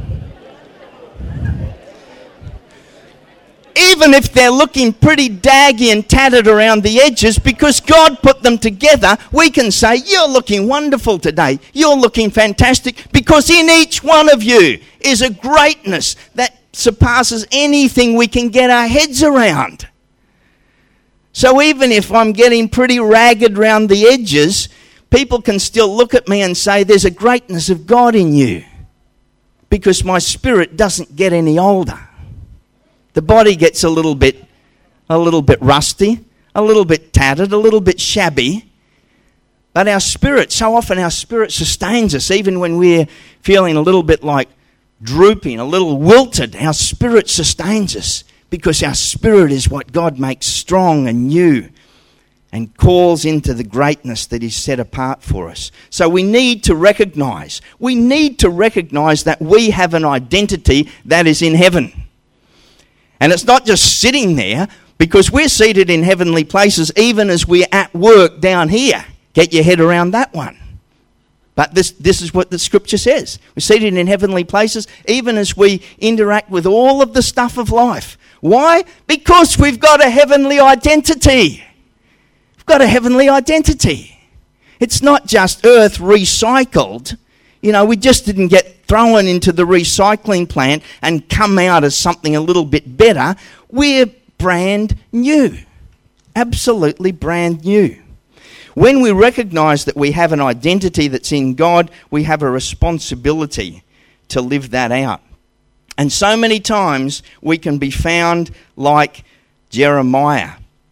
Even if they're looking pretty daggy and tattered around the edges, because God put them together, we can say, you're looking wonderful today. You're looking fantastic, because in each one of you is a greatness that surpasses anything we can get our heads around. So even if I'm getting pretty ragged around the edges, people can still look at me and say, there's a greatness of God in you, because my spirit doesn't get any older. The body gets a little bit rusty, a little bit tattered, a little bit shabby. But our spirit, so often our spirit sustains us, even when we're feeling a little bit like drooping, a little wilted. Our spirit sustains us because our spirit is what God makes strong and new and calls into the greatness that is set apart for us. So we need to recognise that we have an identity that is in heaven. And it's not just sitting there, because we're seated in heavenly places even as we're at work down here. Get your head around that one. But this is what the scripture says. We're seated in heavenly places even as we interact with all of the stuff of life. Why? Because we've got a heavenly identity. We've got a heavenly identity. It's not just earth recycled. You know, we just didn't get thrown into the recycling plant and come out as something a little bit better. We're brand new. Absolutely brand new. When we recognise that we have an identity that's in God, we have a responsibility to live that out. And so many times we can be found like Jeremiah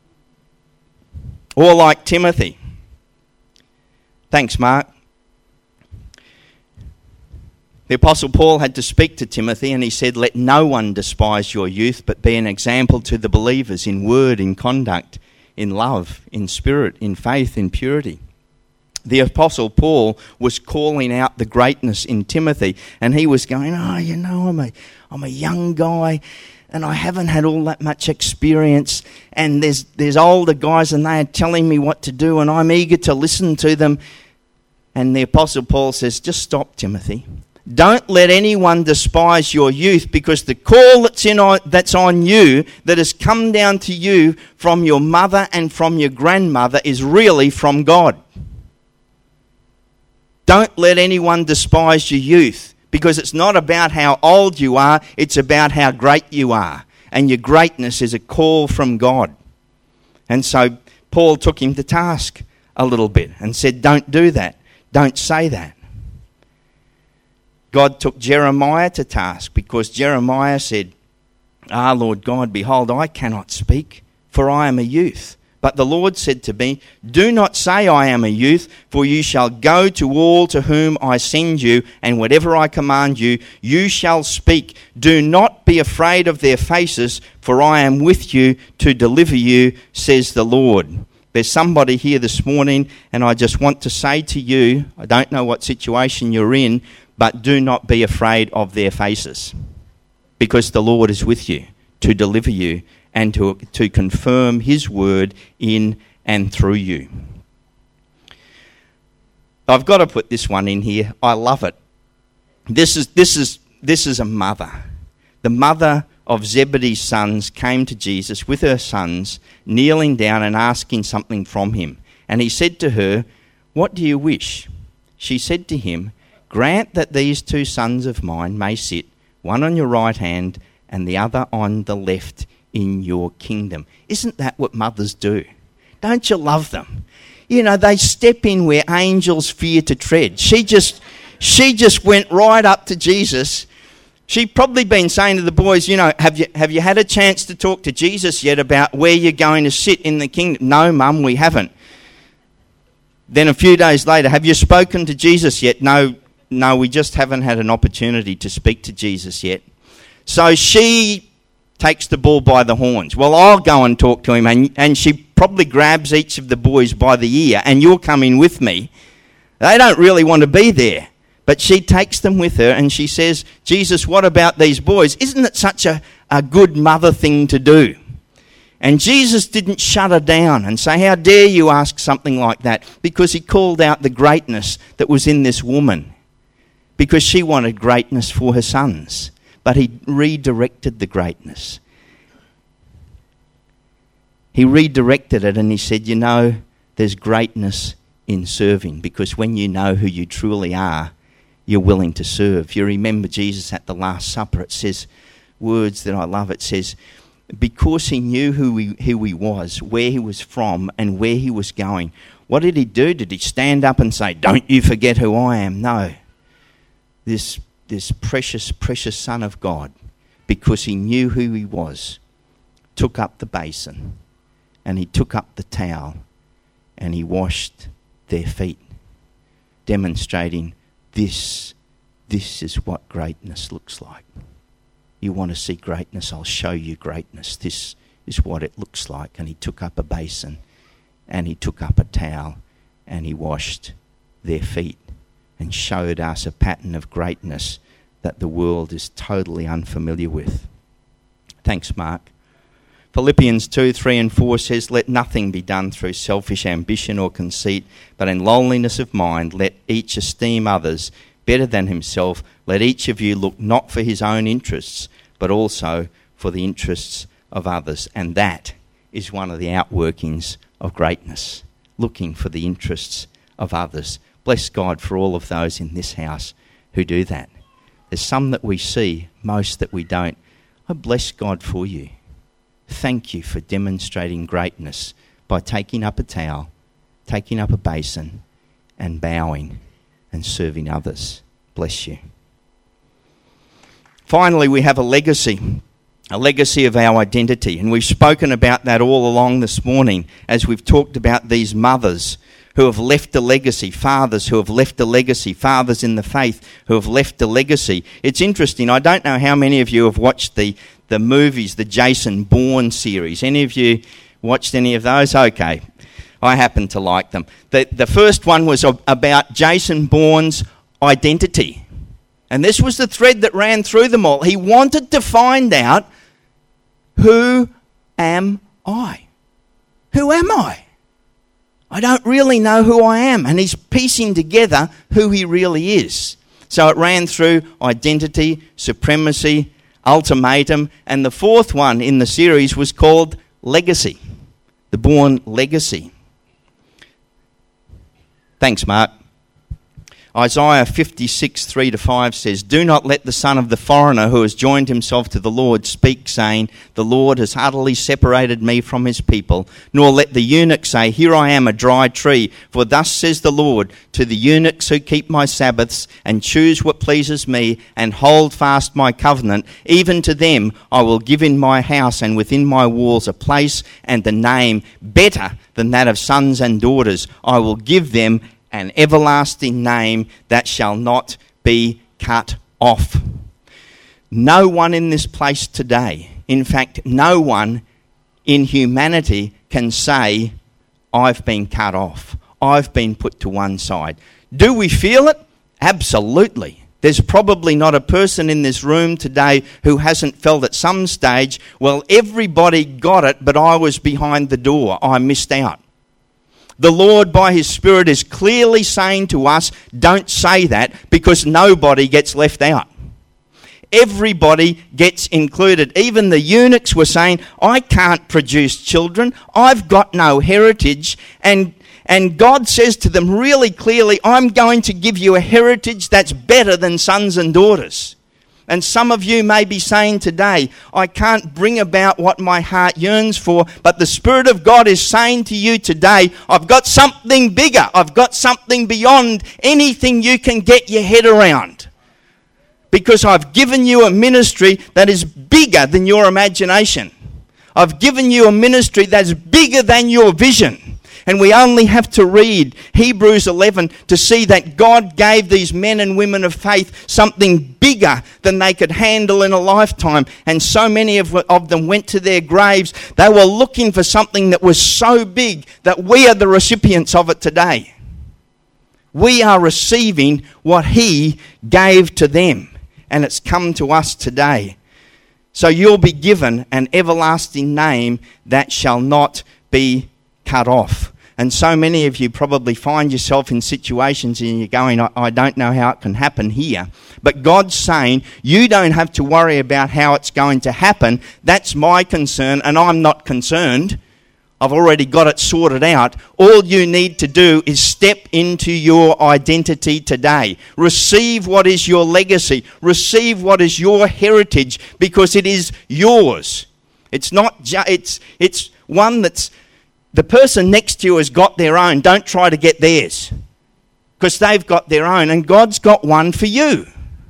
or like Timothy. Thanks, Mark. The Apostle Paul had to speak to Timothy, and he said, "Let no one despise your youth, but be an example to the believers in word, in conduct, in love, in spirit, in faith, in purity." The Apostle Paul was calling out the greatness in Timothy, and he was going, I'm a young guy, and I haven't had all that much experience, and there's older guys, and they are telling me what to do, and I'm eager to listen to them. And the Apostle Paul says, just stop, Timothy. Don't let anyone despise your youth, because the call that's on you, that has come down to you from your mother and from your grandmother, is really from God. Don't let anyone despise your youth, because it's not about how old you are, it's about how great you are. And your greatness is a call from God. And so Paul took him to task a little bit and said, don't do that. Don't say that. God took Jeremiah to task, because Jeremiah said, Lord God, behold, I cannot speak, for I am a youth. But the Lord said to me, do not say I am a youth, for you shall go to all to whom I send you, and whatever I command you, you shall speak. Do not be afraid of their faces, for I am with you to deliver you, says the Lord. There's somebody here this morning, and I just want to say to you, I don't know what situation you're in, but do not be afraid of their faces, because the Lord is with you to deliver you and to confirm his word in and through you. I've got to put this one in here. I love it. This is a mother. The mother of Zebedee's sons came to Jesus with her sons, kneeling down and asking something from him. And he said to her, "What do you wish?" She said to him, "Grant that these two sons of mine may sit, one on your right hand and the other on the left, in your kingdom." Isn't that what mothers do? Don't you love them? You know, they step in where angels fear to tread. She just went right up to Jesus. She'd probably been saying to the boys, have you had a chance to talk to Jesus yet about where you're going to sit in the kingdom? No, Mum, we haven't. Then a few days later, have you spoken to Jesus yet? No, we just haven't had an opportunity to speak to Jesus yet. So she takes the bull by the horns. Well, I'll go and talk to him. And she probably grabs each of the boys by the ear, and you're coming with me. They don't really want to be there. But she takes them with her and she says, "Jesus, what about these boys?" Isn't it such a good mother thing to do? And Jesus didn't shut her down and say, "How dare you ask something like that?" Because he called out the greatness that was in this woman. Because she wanted greatness for her sons. But he redirected the greatness. He redirected it and he said, there's greatness in serving. Because when you know who you truly are, you're willing to serve. You remember Jesus at the Last Supper, it says words that I love. It says, because he knew who he was, where he was from, and where he was going, what did he do? Did he stand up and say, "Don't you forget who I am"? No. This precious, precious Son of God, because he knew who he was, took up the basin and he took up the towel and he washed their feet, demonstrating this is what greatness looks like. You want to see greatness? I'll show you greatness. This is what it looks like. And he took up a basin and he took up a towel and he washed their feet and showed us a pattern of greatness that the world is totally unfamiliar with. Thanks, Mark. Philippians 2:3-4 says, "Let nothing be done through selfish ambition or conceit, but in lowliness of mind let each esteem others better than himself. Let each of you look not for his own interests, but also for the interests of others." And that is one of the outworkings of greatness, looking for the interests of others. Bless God for all of those in this house who do that. There's some that we see, most that we don't. I bless God for you. Thank you for demonstrating greatness by taking up a towel, taking up a basin, and bowing and serving others. Bless you. Finally, we have a legacy. a legacy of our identity. And we've spoken about that all along this morning as we've talked about these mothers who have left a legacy, fathers who have left a legacy, fathers in the faith who have left a legacy. It's interesting, I don't know how many of you have watched the movies, the Jason Bourne series. Any of you watched any of those? Okay, I happen to like them. The first one was about Jason Bourne's identity. And this was the thread that ran through them all. He wanted to find out, who am I? Who am I? I don't really know who I am. And he's piecing together who he really is. So it ran through identity, supremacy, ultimatum, and the fourth one in the series was called Legacy, the Bourne Legacy. Thanks, Mark. Isaiah 56, 3-5 says, "Do not let the son of the foreigner who has joined himself to the Lord speak, saying, the Lord has utterly separated me from his people. Nor let the eunuch say, here I am, a dry tree. For thus says the Lord, to the eunuchs who keep my Sabbaths and choose what pleases me and hold fast my covenant, even to them I will give in my house and within my walls a place and a name better than that of sons and daughters. I will give them an everlasting name that shall not be cut off." No one in this place today, in fact, no one in humanity can say, I've been cut off. I've been put to one side. Do we feel it? Absolutely. There's probably not a person in this room today who hasn't felt at some stage, well, everybody got it, but I was behind the door. I missed out. The Lord, by his Spirit, is clearly saying to us, don't say that, because nobody gets left out. Everybody gets included. Even the eunuchs were saying, I can't produce children. I've got no heritage. And God says to them really clearly, I'm going to give you a heritage that's better than sons and daughters. And some of you may be saying today, I can't bring about what my heart yearns for, but the Spirit of God is saying to you today, I've got something bigger. I've got something beyond anything you can get your head around. Because I've given you a ministry that is bigger than your imagination. I've given you a ministry that's bigger than your vision. And we only have to read Hebrews 11 to see that God gave these men and women of faith something bigger than they could handle in a lifetime. And so many of them went to their graves. They were looking for something that was so big that we are the recipients of it today. We are receiving what he gave to them. And it's come to us today. So you'll be given an everlasting name that shall not be cut off. And so many of you probably find yourself in situations and you're going, I don't know how it can happen here. But God's saying, you don't have to worry about how it's going to happen. That's my concern, and I'm not concerned. I've already got it sorted out. All you need to do is step into your identity today. Receive what is your legacy. Receive what is your heritage, because it is yours. It's not it's one that's the person next to you has got their own. Don't try to get theirs, because they've got their own, and God's got one for you.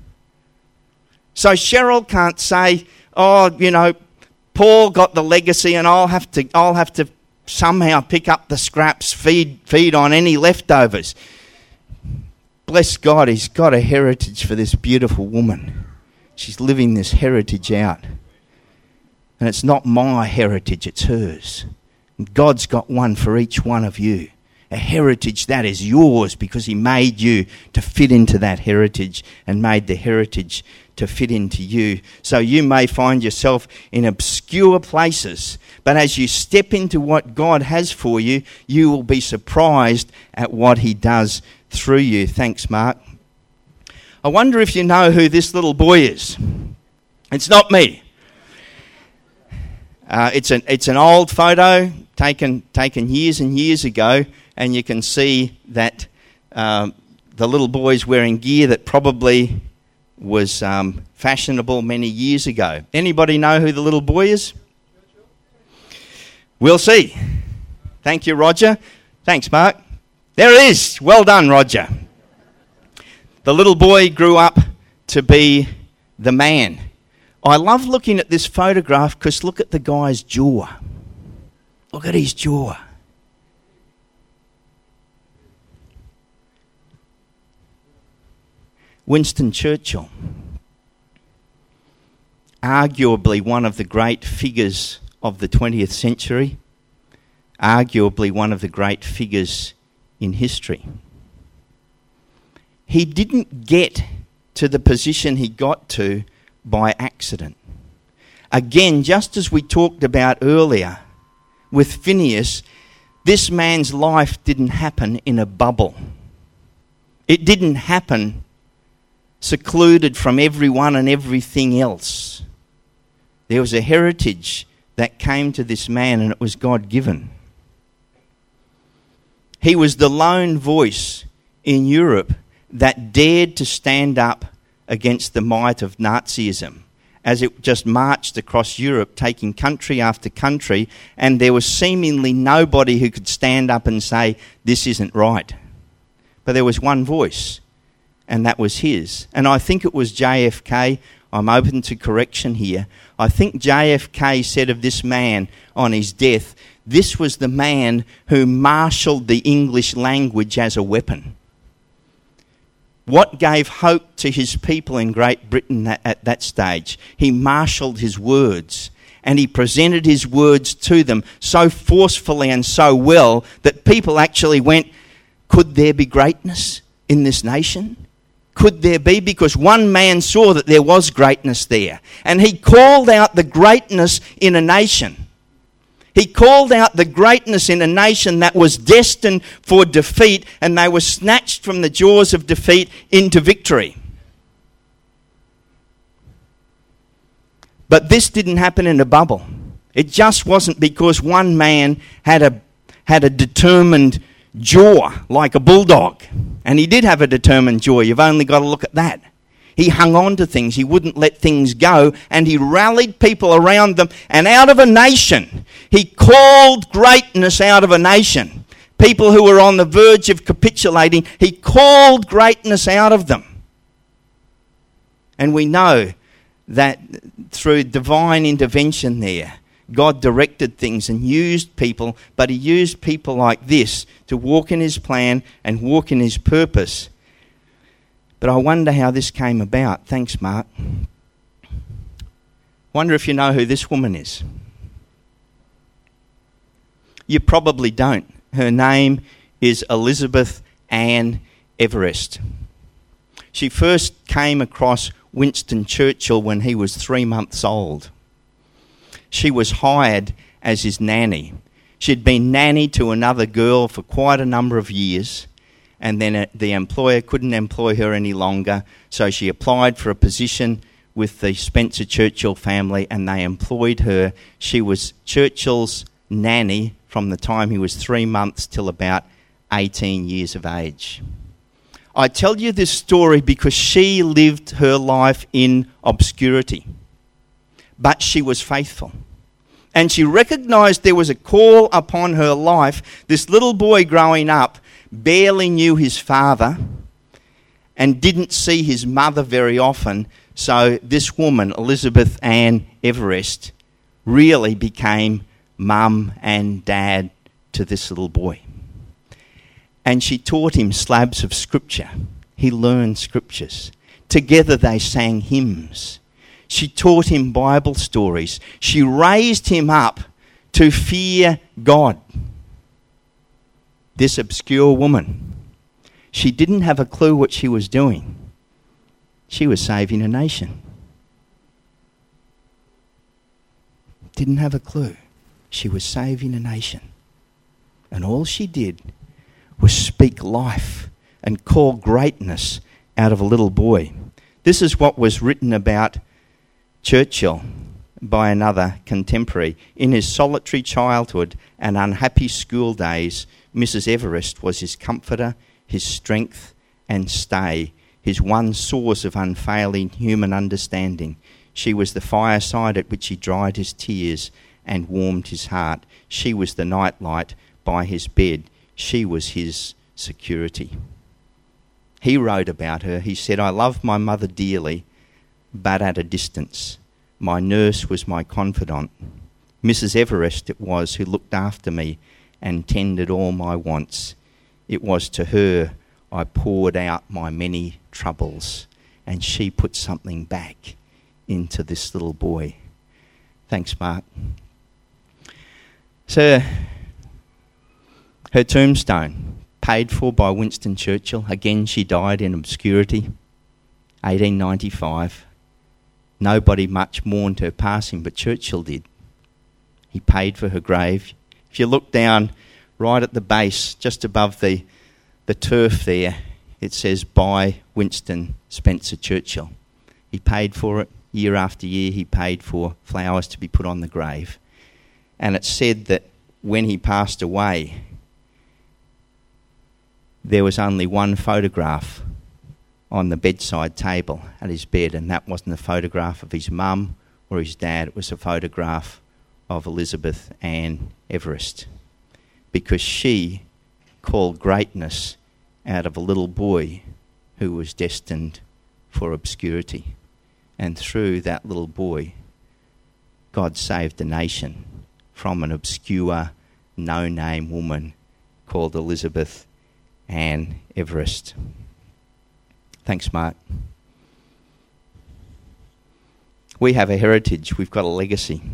So Cheryl can't say, Paul got the legacy, and I'll have to somehow pick up the scraps, feed on any leftovers. Bless God, he's got a heritage for this beautiful woman. She's living this heritage out. And it's not my heritage, it's hers. God's got one for each one of you. A heritage that is yours, because he made you to fit into that heritage and made the heritage to fit into you. So you may find yourself in obscure places, but as you step into what God has for you, you will be surprised at what he does through you. Thanks, Mark. I wonder if you know who this little boy is. It's not me. It's an old photo taken years and years ago, and you can see that the little boy's wearing gear that probably was fashionable many years ago. Anybody know who the little boy is? We'll see. Thank you, Roger. Thanks, Mark. There it is. Well done, Roger. The little boy grew up to be the man. I love looking at this photograph because look at the guy's jaw. Look at his jaw. Winston Churchill, arguably one of the great figures of the 20th century, arguably one of the great figures in history. He didn't get to the position he got to by accident. Again, just as we talked about earlier with Phineas, this man's life didn't happen in a bubble. It didn't happen secluded from everyone and everything else. There was a heritage that came to this man, and it was God-given. He was the lone voice in Europe that dared to stand up against the might of Nazism as it just marched across Europe, taking country after country, and there was seemingly nobody who could stand up and say, this isn't right. But there was one voice, and that was his. And I think it was JFK. I'm open to correction here. I think JFK said of this man on his death, this was the man who marshalled the English language as a weapon. What gave hope to his people in Great Britain at that stage? He marshalled his words, and he presented his words to them so forcefully and so well that people actually went, could there be greatness in this nation? Could there be? Because one man saw that there was greatness there, and he called out the greatness in a nation. He called out the greatness in a nation that was destined for defeat, and they were snatched from the jaws of defeat into victory. But this didn't happen in a bubble. It just wasn't because one man had a determined jaw like a bulldog. And he did have a determined jaw. You've only got to look at that. He hung on to things. He wouldn't let things go, and he rallied people around them. And out of a nation, he called greatness out of a nation. People who were on the verge of capitulating, he called greatness out of them. And we know that through divine intervention there, God directed things and used people, but he used people like this to walk in his plan and walk in his purpose. But I wonder how this came about. Thanks, Mark. Wonder if you know who this woman is. You probably don't. Her name is Elizabeth Ann Everest. She first came across Winston Churchill when he was 3 months old. She was hired as his nanny. She'd been nanny to another girl for quite a number of years, and then the employer couldn't employ her any longer, so she applied for a position with the Spencer Churchill family, and they employed her. She was Churchill's nanny from the time he was 3 months till about 18 years of age. I tell you this story because she lived her life in obscurity, but she was faithful. And she recognised there was a call upon her life. This little boy growing up barely knew his father and didn't see his mother very often. So this woman, Elizabeth Ann Everest, really became mum and dad to this little boy. And she taught him slabs of scripture. He learned scriptures. Together they sang hymns. She taught him Bible stories. She raised him up to fear God. This obscure woman, she didn't have a clue what she was doing. She was saving a nation. Didn't have a clue. She was saving a nation. And all she did was speak life and call greatness out of a little boy. This is what was written about Churchill by another contemporary. In his solitary childhood and unhappy school days, Mrs. Everest was his comforter, his strength and stay, his one source of unfailing human understanding. She was the fireside at which he dried his tears and warmed his heart. She was the nightlight by his bed. She was his security. He wrote about her. He said, I love my mother dearly, but at a distance. My nurse was my confidant. Mrs. Everest it was who looked after me and tended all my wants. It was to her I poured out my many troubles, and she put something back into this little boy. Thanks, Mark. So, her tombstone, paid for by Winston Churchill. Again, she died in obscurity, 1895. Nobody much mourned her passing, but Churchill did. He paid for her grave. If you look down right at the base, just above the turf there, it says, by Winston Spencer Churchill. He paid for it. Year after year, he paid for flowers to be put on the grave. And it's said that when he passed away, there was only one photograph on the bedside table at his bed, and that wasn't a photograph of his mum or his dad. It was a photograph of Elizabeth Ann Everest, because she called greatness out of a little boy who was destined for obscurity. And through that little boy, God saved the nation from an obscure, no-name woman called Elizabeth Ann Everest. Thanks, Mark. We have a heritage. We've got a legacy.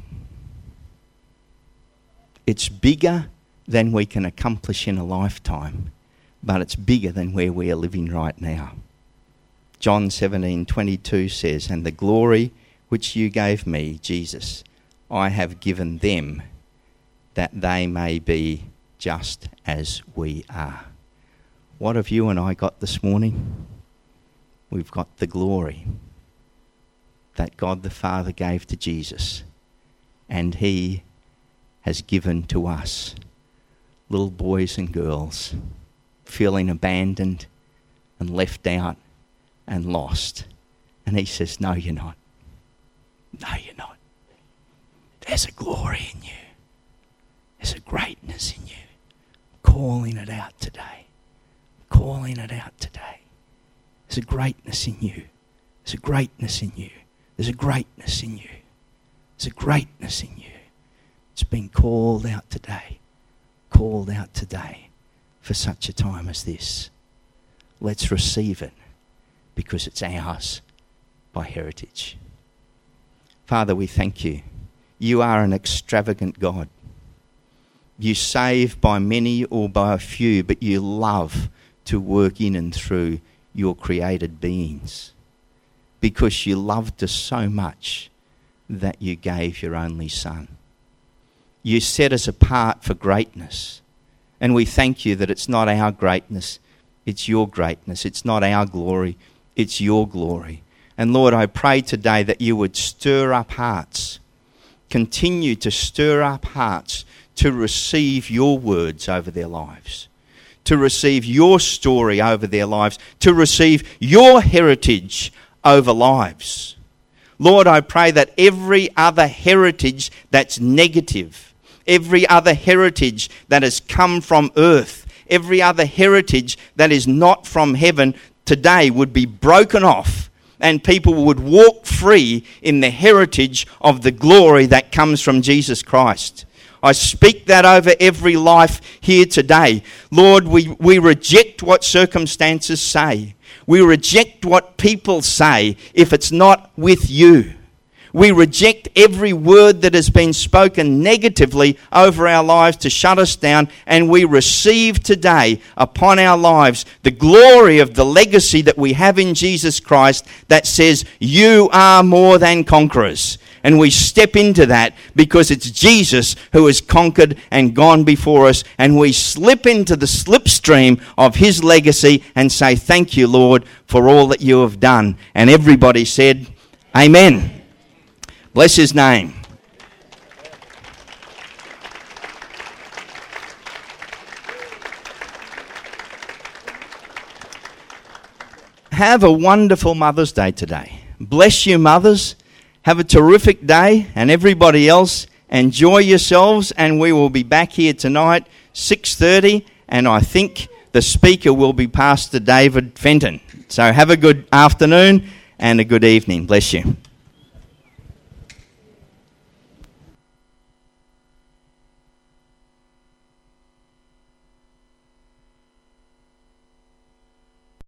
It's bigger than we can accomplish in a lifetime, but it's bigger than where we are living right now. John 17:22 says, and the glory which you gave me, Jesus, I have given them, that they may be just as we are. What have you and I got this morning? We've got the glory that God the Father gave to Jesus, and he has given to us, little boys and girls, feeling abandoned and left out and lost. And he says, no, you're not. No, you're not. There's a glory in you. There's a greatness in you. I'm calling it out today. I'm calling it out today. There's a greatness in you. There's a greatness in you. There's a greatness in you. There's a greatness in you. It's been called out today. Called out today for such a time as this. Let's receive it, because it's ours by heritage. Father, we thank you. You are an extravagant God. You save by many or by a few, but you love to work in and through your created beings, because you loved us so much that you gave your only Son. You set us apart for greatness, and we thank you that it's not our greatness, it's your greatness. It's not our glory, it's your glory. And Lord, I pray today that you would stir up hearts, continue to stir up hearts to receive your words over their lives, to receive your story over their lives, to receive your heritage over lives. Lord, I pray that every other heritage that's negative, every other heritage that has come from earth, every other heritage that is not from heaven today would be broken off, and people would walk free in the heritage of the glory that comes from Jesus Christ. I speak that over every life here today. Lord, we reject what circumstances say. We reject what people say if it's not with you. We reject every word that has been spoken negatively over our lives to shut us down, and we receive today upon our lives the glory of the legacy that we have in Jesus Christ that says, you are more than conquerors. And we step into that because it's Jesus who has conquered and gone before us, and we slip into the slipstream of his legacy and say, thank you, Lord, for all that you have done. And everybody said, amen. Bless his name. Have a wonderful Mother's Day today. Bless you, mothers. Have a terrific day, and everybody else, enjoy yourselves, and we will be back here tonight, 6:30, and I think the speaker will be Pastor David Fenton. So have a good afternoon and a good evening. Bless you.